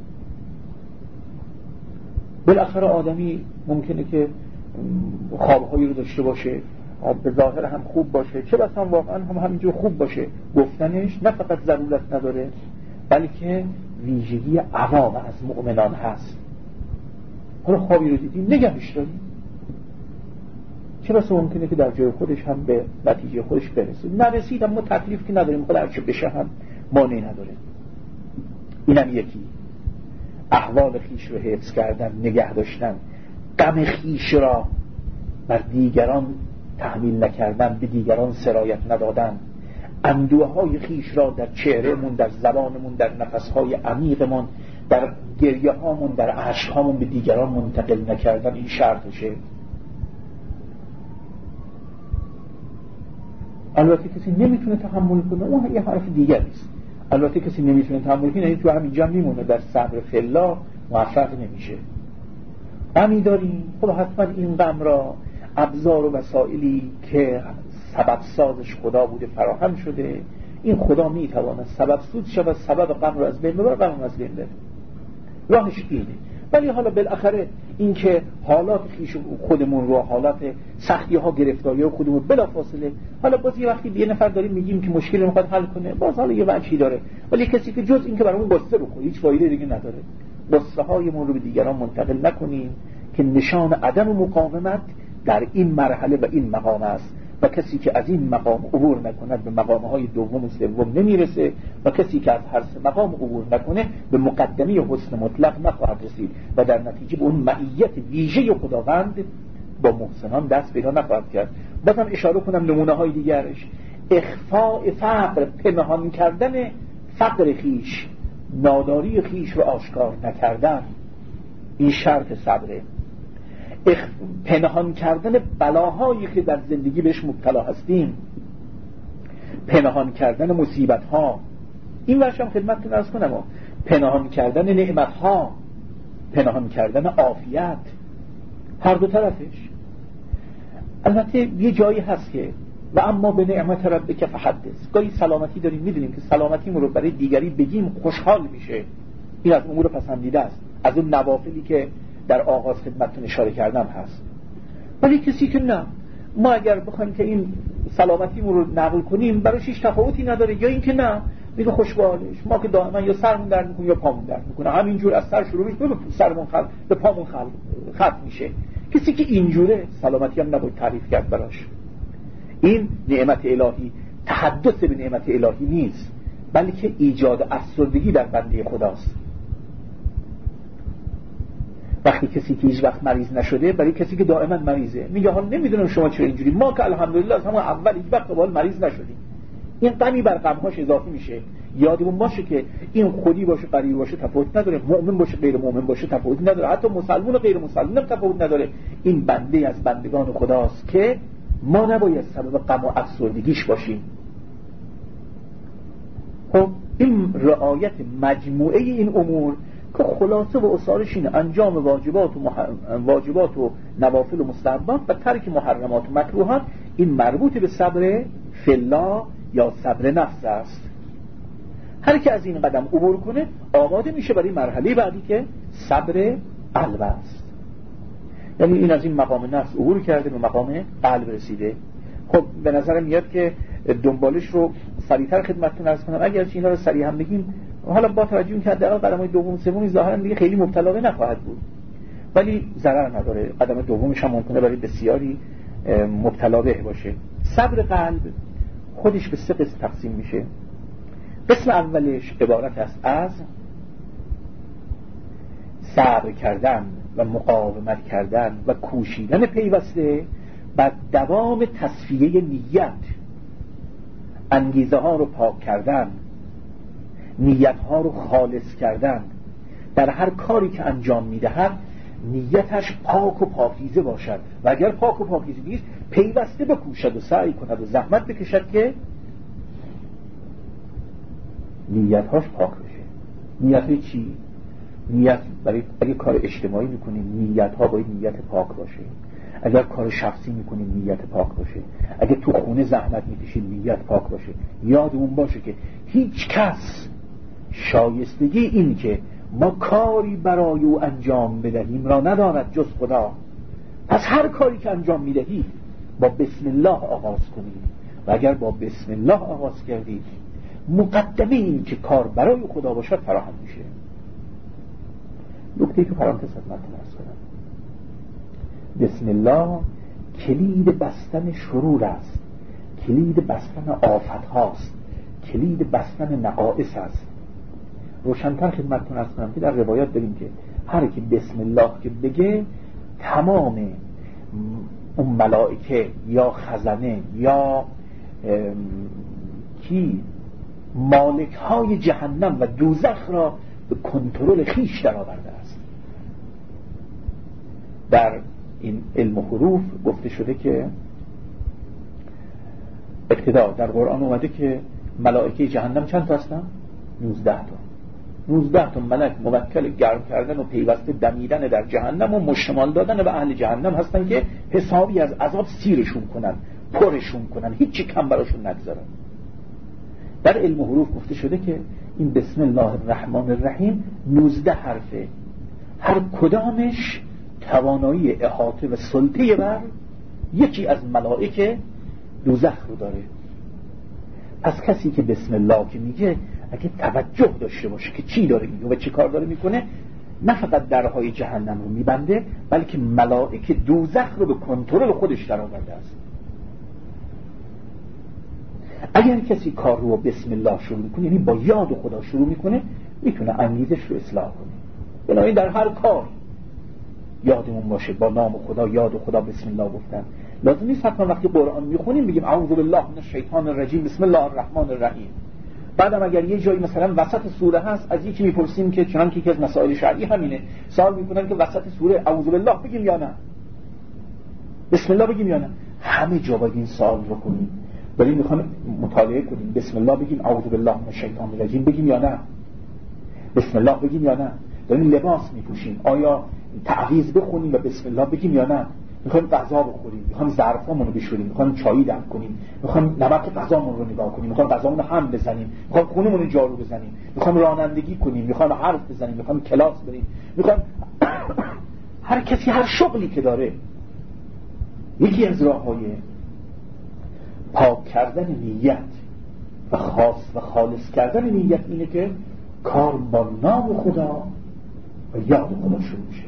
Speaker 3: بالاخره آدمی ممکنه که خوابهایی رو داشته باشه به ظاهر هم خوب باشه، چه بسا واقعا هم همینجور خوب باشه. گفتنش نه فقط ضرورت نداره بلکه ویژگی عوام از مؤمنان هست. حالا خوابی رو دیدیم نگهش داریم، چه بسا ممکنه که در جای خودش هم به نتیجه خودش برسه. نرسید اما تکلیف که نداریم، خود هرچه بشه هم مانعی نداره. اینم یکی احوال خیش رو حفظ کردن، نگه داشتن، غم خیش را بر دیگران تحمیل نکردن، به دیگران سرایت ندادن، اندوه‌های خیش را در چهرهمون، در زبانمون، در نفس‌های عمیقمون، در گریه‌هامون، در اشک‌هامون به دیگران منتقل نکردن. این شرطشه. البته کسی نمیتونه تحمل کنه، اون یه حرف دیگه است. البته کسی نمیتونه تحمل کنه، یعنی تو همینجا میمونه، در صبر فی الله موفق نمیشه. غمی داریم، خب حتما این غم را ابزار و وسایلی که سبب سازش خدا بوده فراهم شده. این خدا میتواند سبب سود شود، سبب غم را از بین ببره، غم از بین بره. راهش اینه. ولی حالا بالاخره این که حالات خیش خودمون رو، حالات سختی ها، گرفتاری ها خودمون بلافاصله، حالا باز یه وقتی یه نفر داریم میگیم که مشکل رو میخواد حل کنه، باز حالا یه وجهی داره، ولی کسی که جز این که برامون قصه بخوره هیچ فایده دیگه نداره. قصه هایمون رو به دیگران منتقل نکنیم که نشان عدم مقاومت در این مرحله و این مقام است، و کسی که از این مقام عبور نکند به مقامهای دوم و سوم نمیرسه، و کسی که از هر سه مقام عبور نکنه به مقدمه حسن مطلق نخواهد رسید و در نتیجه به اون معیت ویژه خداوند با محسنان دست پیدا نخواهد کرد. بازم اشاره کنم نمونه های دیگرش: اخفاء فقر، پنهان کردن فقر خیش، ناداری خیش رو آشکار نکردن، این شرط صبره. پنهان کردن بلاهایی که در زندگی بهش مبتلا هستیم، پنهان کردن مصیبت ها، این ورشم خدمتتون عرض کنم، پنهان کردن نعمت ها، پنهان کردن عافیت، هر دو طرفش. البته یه جایی هست که و اما به نعمت ربک فحدث، گاهی سلامتی داریم، میدونیم که سلامتیمون رو برای دیگری بگیم خوشحال میشه، این از امور پسندیده است، از اون نوافلی که در آغاز خدمتتون اشاره کردم هست. ولی کسی که نه، ما اگر بخوایم که این سلامتیمون رو نقل کنیم براش هیچ تفاوتی نداره، یا این که نه میگه خوشبالش، ما که دائما یا سرمون درد میکنه یا پامون درد میکنه، همینجور از سر شروع میشه به سرمون به پامون ختم میشه. کسی که اینجوره سلامتی هم نباید تعریف کرد براش. این نعمت الهی تحدث به نعمت الهی نیست، بلکه ایجاد افسردگی در بنده خداست. وقتی کسی که هیچ وقت مریض نشده برای کسی که دائما مریضه میگه حالا نمیدونم شما چرا اینجوری، ما که الحمدلله از همون اول هیچ وقت بالا مریض نشدیم. این غمی بر غم‌هاش اضافه میشه. یادمون باشه که این خودی باشه غریبی باشه تفاوت نداره، مؤمن باشه غیر مؤمن باشه تفاوت نداره، حتی مسلمان و غیر مسلمان هم تفاوت نداره. این بنده از بندگان خداست که ما نباید سبب غم و افسردگیش باشیم. خب این رعایت مجموعه این امور که خلاصه و اصالش اینه: انجام واجبات و نوافل و مستحبات و ترک محرمات و مکروهات. این مربوط به صبر فلا یا صبر نفس است. هر کی از این قدم عبور کنه آماده میشه برای مرحله بعدی که صبر قلب است. یعنی این از این مقام نفس عبور کرده به مقام قلب رسیده. خب به نظرم میاد که دنبالش رو سریعتر خدمتتون عرض کنم. اگر اینا رو سریع هم بگیم، حالا با توجه این که حداقل قدم‌های دوم سومی ظاهرا دیگه خیلی مبتلا به نخواهد بود، ولی ضرر نداره، قدم دومش هم ممکنه برای بسیاری مبتلا به باشه. صبر قلب خودش به 3 قسم تقسیم میشه. قسم اولش عبارت است از صبر کردن و مقاومت کردن و کوشیدن پیوسته بر دوام تصفیه نیت، انگیزه ها رو پاک کردن، نیت ها رو خالص کردن. در هر کاری که انجام میدهد نیتش پاک و پاکیزه باشد، و اگر پاک و پاکیزه نیست پیوسته بکوشد و سعی کند و زحمت بکشد که نیتهاش پاک بشه. نیت چی؟ نیت برای اگه کار اجتماعی میکنیم نیت ها باید نیت پاک باشه، اگر کار شخصی میکنیم نیت پاک باشه، اگه تو خونه زحمت میکشیم نیت پاک باشه. یادمون باشه که هیچ کس شایستگی این که ما کاری برای او انجام بدهیم را ندارد جز خدا. پس هر کاری که انجام میدهید با بسم الله آغاز کنید، و اگر با بسم الله آغاز کردید مقدمه این که کار برای خدا باشد فراهم میشه. نکته که پرانتز خدمتتون عرض کنم: بسم الله کلید بستن شرور است، کلید بستن آفت هاست، کلید بستن نقائص است. روشن‌تر خدمتتون عرض کنم که در روایات داریم که هر کی بسم الله که بگه تمام اون ملائکه یا خزنه یا مالک های جهنم و دوزخ را به کنترل خیش در آورده است. در این علم حروف گفته شده که ابتدا در قرآن اومده که ملائکه جهنم چند تا هستن؟ 19 تا ملک موکل گرم کردن و پیوسته دمیدن در جهنم و مشتمال دادن به اهل جهنم هستن که حسابی از عذاب سیرشون کنن، پرشون کنن، هیچی کم براشون نگذارن. در علم حروف گفته شده که این بسم الله الرحمن الرحیم 19 حرفه. هر کدامش توانایی احاطه و سلطه بر یکی از ملائکه دوزخ رو داره. پس کسی که بسم الله که میگه اگه توجه داشته باشه که چی داره میگه و چی کار داره میکنه، نه فقط درهای جهنم رو میبنده بلکه ملائکه دوزخ رو به کنترل خودش در آورده است. اگر کسی کار رو بسم الله شروع میکنه، یعنی با یاد خدا شروع میکنه، میتونه انگیزش رو اصلاح کنه. بنابراین در هر کار یادمون باشه با نام خدا، یاد خدا، بسم الله گفتن. لازم نیست حتما وقتی قرآن میخونیم بگیم اعوذ بالله من الشیطان الرجیم بسم الله الرحمن الرحیم. بعدم اگر یه جایی مثلا وسط سوره هست از یکی میپرسیم که چنانکه یکی از مسائل شرعی همینه، سوال میکنن که وسط سوره اعوذ بالله بگیم یا نه، بسم الله بگیم یا نه. همه جا باید این سوال رو کنیم. ولی میخوام مطالعه کنیم بسم الله بگیم اعوذ بالله من الشیطان الرجیم بگیم یا نه، بسم الله بگیم یا نه. داریم لباس میپوشیم، آیا تعویذ بخونیم و بسم الله بگیم یا نه. میخوایم غذا بخوریم، میخوایم ظرفامون رو بشوریم، میخوایم چایی دم کنیم، میخوایم نمک غذامون رو نگاه کنیم، میخوایم غذامون رو هم بزنیم، میخوایم خونمون رو جارو بزنیم، میخوایم رانندگی کنیم، میخوایم حرف بزنیم، میخوایم کلاس بریم، میخوایم هر کسی هر شغلی که داره. یکی از راههای پاک کردن نیت و خالص کردن نیت اینه که کار با نام خدا و یاد خدا شروع میشه.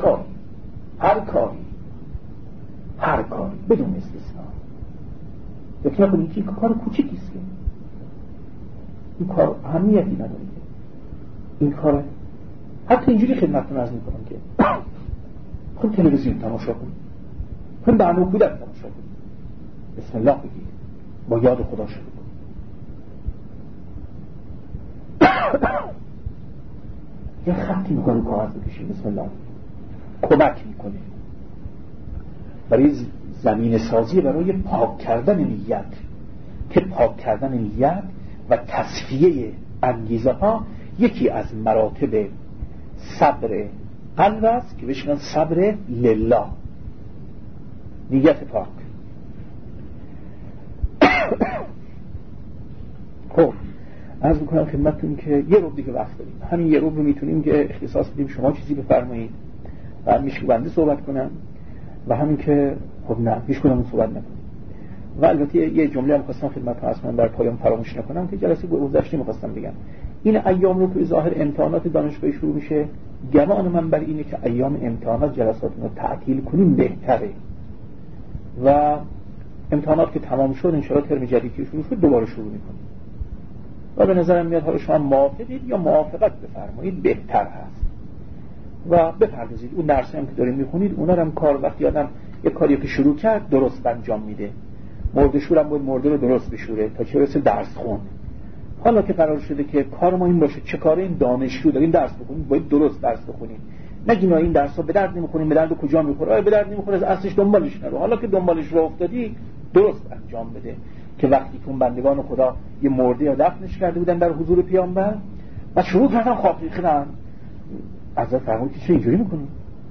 Speaker 3: هر کاری بدون استثناء. فکر نکنید که کار کوچیکیست که این کار اهمیتی نداره که این کار. حتی اینجوری خدمتتون عرض میکنم که خود تلویزیون تماشا کنید، خود برنامه کودک تماشا کنید، بسم الله بگید، با یاد خدا شروع کنید. یه خطی میکنه کاغذ بکشید، بسم الله کمک میکنه برای زمین سازی، برای پاک کردن نیت. که پاک کردن نیت و تصفیه انگیزه ها یکی از مراتب صبر قلب است که بهش میگن صبر لله، نیت پاک. خب عرض میکنم خدمتتون که یه رو دیگه وقت داریم، همین یه رو میتونیم که اختصاص بدیم شما چیزی بفرمایید و میشه بنده صحبت کنم و همین که خب نه هیچ کدوم صحبت نکنیم. و البته یه جمله هم خواستم خدمتتون اصلا در پایان فراموش نکنم که جلسه گذشته می‌خواستم بگم. این ایام رو که ظاهر امتحانات دانشگاهی شروع میشه، گمان من بر اینه که ایام امتحانات جلساتون رو تعطیل کنیم بهتره و امتحانات که تمام شد ان شاءالله ترم جدیدی شروع شد دوباره شروع می‌کنیم. و به نظرم میاد حالا شما موافقید یا موافقت بفرمایید بهتر هست و بپردازید اون درسی هم که دارید میخونید اونا هم کار وقتی آدم یک کاری که شروع کرد درست انجام میده. مرده شورم باید مرده رو درست بشوره تا چه برسه درس خون. حالا که قرار شده که کار ما این باشه چه کاره این دانشجو داریم درس بخونیم باید درست درس بخونیم، نگیم این درس ها به درد نمیخوریم، به درد کجا میخوره، آیا به درد نمیخوره از اصلش دنبالش نرو. حالا که دنبالش رو افتادی درست انجام بده. که وقتی که اون بندگان خدا یه مرده یا دفنش کرده بودن در حضور پیامبر و شروع کردن خواب ریختن، حضرت فرمود که چه اینجوری میکنیم؟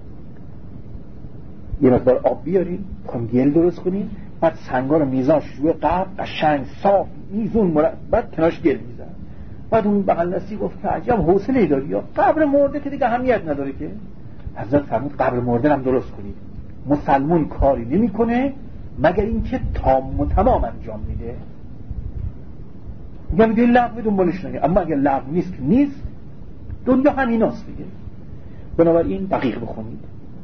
Speaker 3: یه مقدار آب بیاریم، میخوام گل درست کنیم، بعد سنگا رو میزاش روی قبر قشنگ صاف میزون بعد کنارش گل میزن. بعد اون بغل دستی گفت که عجب حوصله داری، یا قبر مرده که دیگه اهمیت نداره که. حضرت فرمود قبر مرده هم درست کنید. مسلمون کاری نمیکنه مگر اینکه تام و تمام انجام میده. میگم دیگه لغو دنبالش نگه، اما اگر لغو نیست که نیست، دنیا همیناست دیگه. بنابراین دقیق بخونید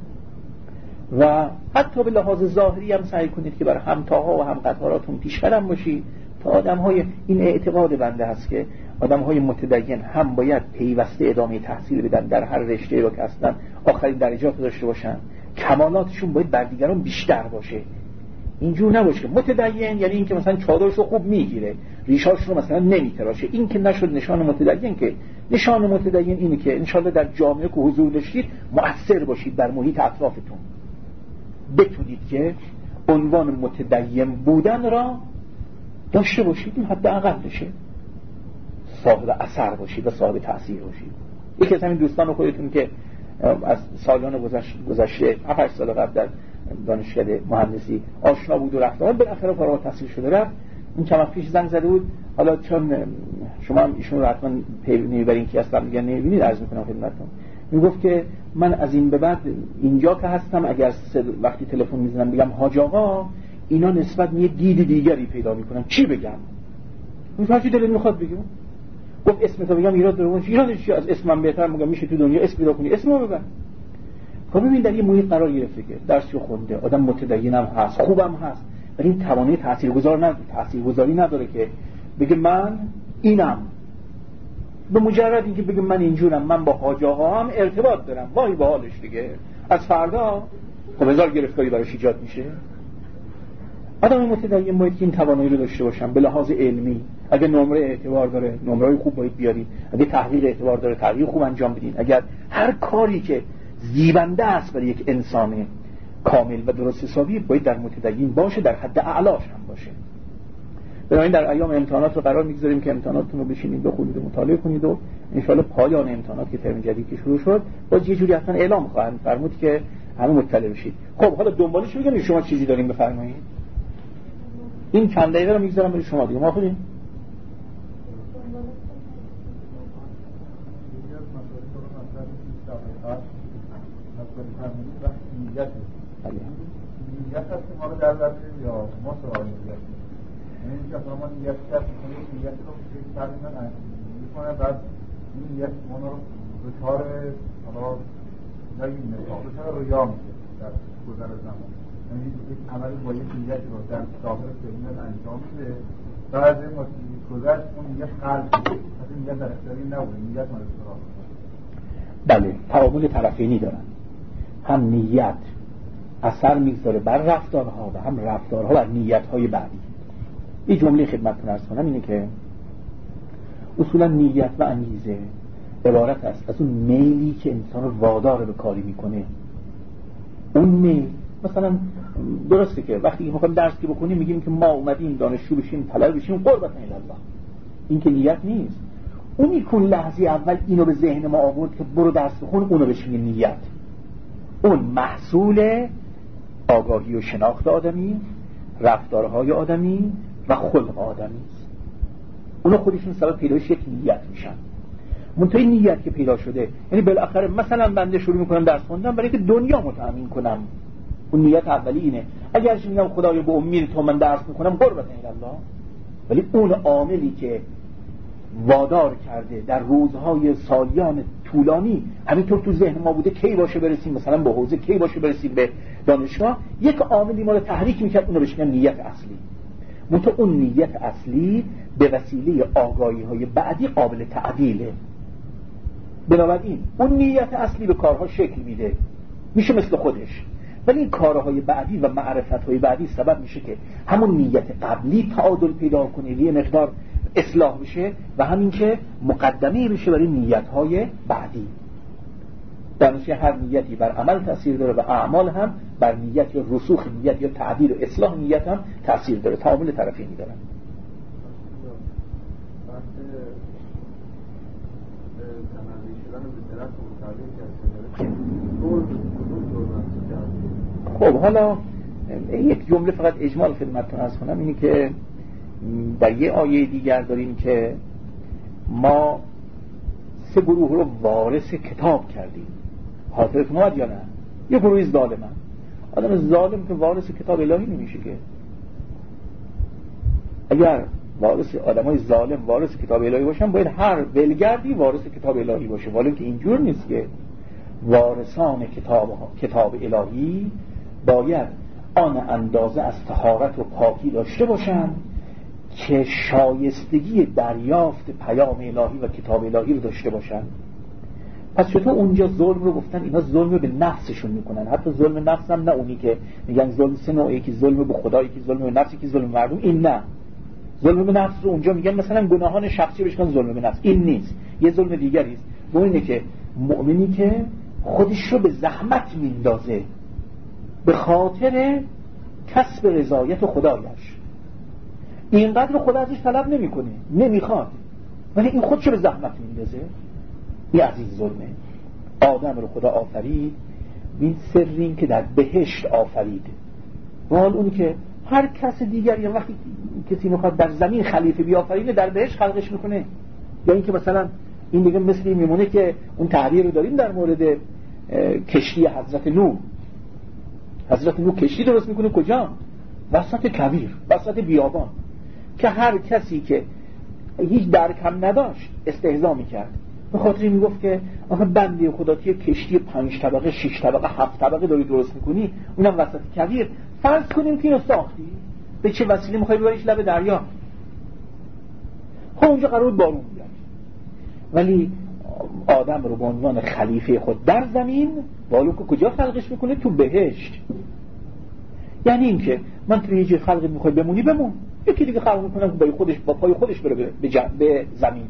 Speaker 3: و حتی به لحاظ ظاهری هم سعی کنید که بر همتاها و هم قطاراتون پیش قدم باشید تا آدم‌های این اعتقاد بنده هست که آدم‌های متدین هم باید پیوسته ادامه تحصیل بدن در هر رشته رو که اصلا آخرین درجات داشته باشن، کمالاتشون باید بر دیگران بیشتر باشه. اینجور نباشه متدین یعنی این که مثلا چادرشو خوب میگیره ریشاش رو مثلا نمیتراشه، این که نشد نشان متدین. که نشان متدین اینه که انشالله در جامعه که حضور داشتید مؤثر باشید بر محیط اطرافتون، بتونید که عنوان متدین بودن را داشته باشید، این حد اقل بشه، صاحب اثر باشید و صاحب تأثیر باشید. یکی از همین دوستان خودتون که از سالان گذشته 7-8 سال قبل در دانشکده مهندسی آشنا بود و رفت بالاخره فارغ التحصیل شده رفت. این چند وقت پیش زنگ زده بود، حالا چون شما هم ایشون رو حتما میبرین که اصلا میگن نمیبینید، عرض میکنم خدمتتون میگفت که من از این به بعد اینجا که هستم اگر وقتی تلفن میزنم بگم حاج آقا، اینا نسبت یه دید دیگری پیدا میکنن. چی بگم؟ هر چی دلت میخواد بگم. گفت اسمتو بگم ایراد داره؟ ایرادش چیه؟ از اسمم بهتر میگم میشه تو دنیا اسم پیدا کنی اسمو ببر. خب ببین در یه محیط قرار گرفته که درسشو خونده، آدم متدینم هست، خوبم هست، ولی این توانایی تاثیرگذاری نداره که بگه من اینم. به مجرد اینکه بگه من اینجورم، من با حاج آقا هم ارتباط دارم، واهی به حالش دیگه، از فردا خب هزار گرفتاری براش ایجاد میشه. آدم متدین باید که این توانایی رو داشته باشم به لحاظ علمی. اگه نمره اعتبار داره نمره‌های خوب باید بیارید، اگه تحقیق اعتبار داره تحقیق خوب انجام بدین، اگر هر کاری که زیبنده است برای یک انسان کامل و درست حسابی باید در متدین باشه، در حد اعلاش هم باشه. بنابراین در ایام امتحانات رو قرار میگذاریم که امتحاناتتون رو بشینید بخونید و مطالعه کنید و ان شاءالله پایان امتحانات که ترم جدید که شروع شد باز یه جوری اصلا اعلام خواهند فرمود که همه مطلع بشید. خب حالا دنبالش بگم شما چیزی دارین بفرمایید. این چند دقیقه رو میگذارم برای شما دیگه. ما خودین
Speaker 4: نیت هست که ما رو در برداریم یا ما سوال نیت یعنی اینجا ما نیت کرد نیت رو فرمودن میکنه بعد این نیت ما رو دچار حالا نگیم مثال دچار ریا میشه در گذر زمان. یعنی یک عمل با یک نیت رو در داخل ذهن انجام میده، بعد از گذشت اون نیت قلب پس این نیت در اختیاری نبوده، نیت ما رو
Speaker 3: بله تعامل طرفینی دارن، هم نیت اثر میگذاره بر رفتارها و هم رفتارها بر نیت‌های بعدی. این جمله خدمتتون عرض کنم اینه که اصولا نیت و انگیزه عبارت است از اون میلی که انسان رو وادار به کاری میکنه. اون میل مثلا درسته که وقتی میخوایم درس که بکنیم میگیم که ما اومدیم دانشجو بشیم طلبه بشیم قربت الله، این که نیت نیست. اونی که لحظه اول اینو به ذهن ما آورد که برو درس بخون، اونو بهش میگیم نیت. اون محصول آگاهی و شناخت آدمی، رفتارهای آدمی و خلق آدمی است. اونا خودشون سبب پیدایش یک نیت میشن. منتهی نیت که پیدا شده یعنی بالاخره مثلا بنده شروع میکنم درس خوندن برای که دنیا متأمین کنم، اون نیت اولی اینه. اگرش میگم خدایا به امید تو من درس میکنم قربت الله، ولی اون عاملی که وادار کرده در روزهای سالیان طولانی همینطور تو ذهن ما بوده کی باشه برسیم مثلا به حوزه، کی باشه برسیم به دانشگاه، یک عاملی ما رو تحریک میکرد، اون رو بهش میگن نیت اصلی. منتها اون نیت اصلی به وسیله آگاهی های بعدی قابل تعدیله. بنابراین اون نیت اصلی به کارها شکل میده، میشه مثل خودش، ولی این کارهای بعدی و معرفت‌های بعدی سبب میشه که همون نیت قبلی تعادل پیدا کنه، یه مقدار اصلاح بشه و همین که مقدمه بشه برای نیت‌های بعدی. در نتیجه هر نیتی بر عمل تأثیر داره و اعمال هم بر نیت یا رسوخ نیت یا تعدیل و اصلاح نیت هم تأثیر داره، تعامل طرفینی دارن. خب حالا یک جمله فقط اجمال خدمتتون عرض کنم، اینی که در یه آیه دیگر داریم که ما 3 گروه رو وارث کتاب کردیم. حاضرتون اومد یا نه؟ یه گروهی ظالمن. آدم ظالم که وارث کتاب الهی نمیشه که. اگر آدمای ظالم وارث کتاب الهی باشن باید هر ولگردی وارث کتاب الهی باشه، ولی که اینجور نیست که وارثان کتاب الهی باید آن اندازه از طهارت و پاکی داشته باشن که شایستگی دریافت پیام الهی و کتاب الهی رو داشته باشن. پس چطور اونجا ظلم رو گفتن اینا ظلم به نفسشون میکنن؟ حتی ظلم نفس هم نه اونی که میگن ظلم 3 نوعه، که ظلم به خدا، که ظلم به نفس، که ظلم به مردم. این نه، ظلم به نفس رو اونجا میگن مثلا گناهان شخصی بهش میگن ظلم به نفس. این نیست، یه ظلم دیگری است. اون اینه که مؤمنی که خودش رو به زحمت میندازه به خاطر کسب رضایت خدایش، اینقدر خدا ازش طلب نمیکنه، نمیخواد، ولی این خودشو به زحمت میندازه. این از این ظلمه. آدم رو خدا آفرید، این سرین که در بهشت آفرید، و حال اونی که هر کس دیگر یا وقتی کسی میخواد در زمین خلیفه بیافرینه در بهشت خلقش میکنه. یا این که مثلا این دیگه مثل این میمونه که اون تعبیر رو داریم در مورد کشتی حضرت نوح. حضرت نوح کشتی درست میکنه کجا؟ وسط کویر، وسط بیابان، که هر کسی که هیچ درک هم نداشت استهزا میکرد. به خاطر این میگفت که آخه بنده خدا که کشتی 5 طبقه 6 طبقه 7 طبقه داری درست میکنی، اونم وسط کویر، فرض کنیم که اینو ساختی، به چه وسیله میخوای ببریش لب دریا؟ خب اونجا قرار بارون بیاد، ولی آدم رو به عنوان خلیفه خود در زمین بالو که کجا خلقش میکنه؟ تو بهشت. یعنی این که من تو یه جای خلقت میخوای بمونی بمون، یکی دیگه خلق میکنه با پای خودش بره به زمین.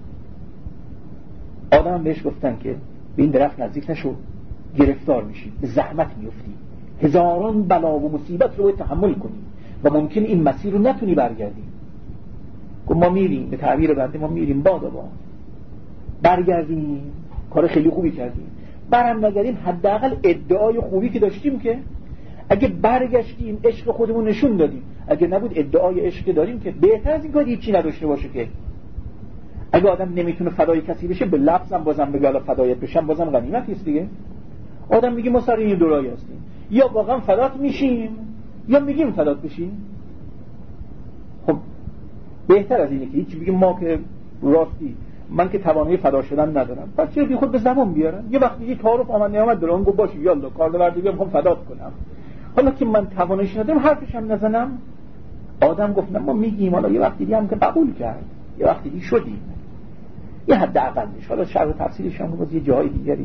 Speaker 3: آدم بهش گفتن که به این درخت نزدیک نشو، گرفتار میشی، به زحمت میفتی، هزاران بلا و مصیبت رو تحمل کنی و ممکن این مسیر رو نتونی برگردی. ما میریم، به تعبیر بنده ما میریم بادا برگردیم، کار خیلی خوبی کردیم، برم نگردیم حداقل ادعای خوبی که داشتیم که اگه برگشتیم عشق خودمون نشون دادیم، اگه نبود ادعای عشق داریم که بهتر از این کار هیچی نداشته باشه. که اگه آدم نمیتونه فدای کسی بشه به لفظم بازم بگه الان فدایت بشم بازم غنیمت است دیگه. آدم میگه ما سر این دورایی هستیم، یا واقعا فدات میشیم یا میگیم فدات بشیم. خب بهتر از اینه که هیچ بگیم ما که راستی من که توانایی فدا شدن ندارم، پس چرا بی خود به زبان بیارم؟ یه وقتی یه تعارف آمد نیامد دارم گفت باشه یالا کار بردگی میخوام فدات کنم، حالا که من تواناییش ندارم حرفش هم نزنم. آدم گفت ما میگیم، حالا یه وقتی هم که قبول کرد، یه وقتی دی شدیم، یه حد اقلش. حالا شرح تفصیلش هم باز یه جای دیگری.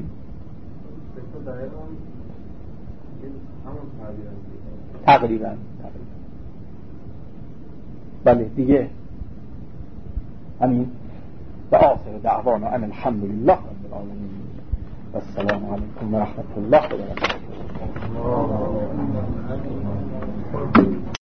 Speaker 3: تقریبا بله دیگه همین. و آخر دعوانا ان الحمد لله رب العالمین و السلام علیکم و رحمت الله و برکاته.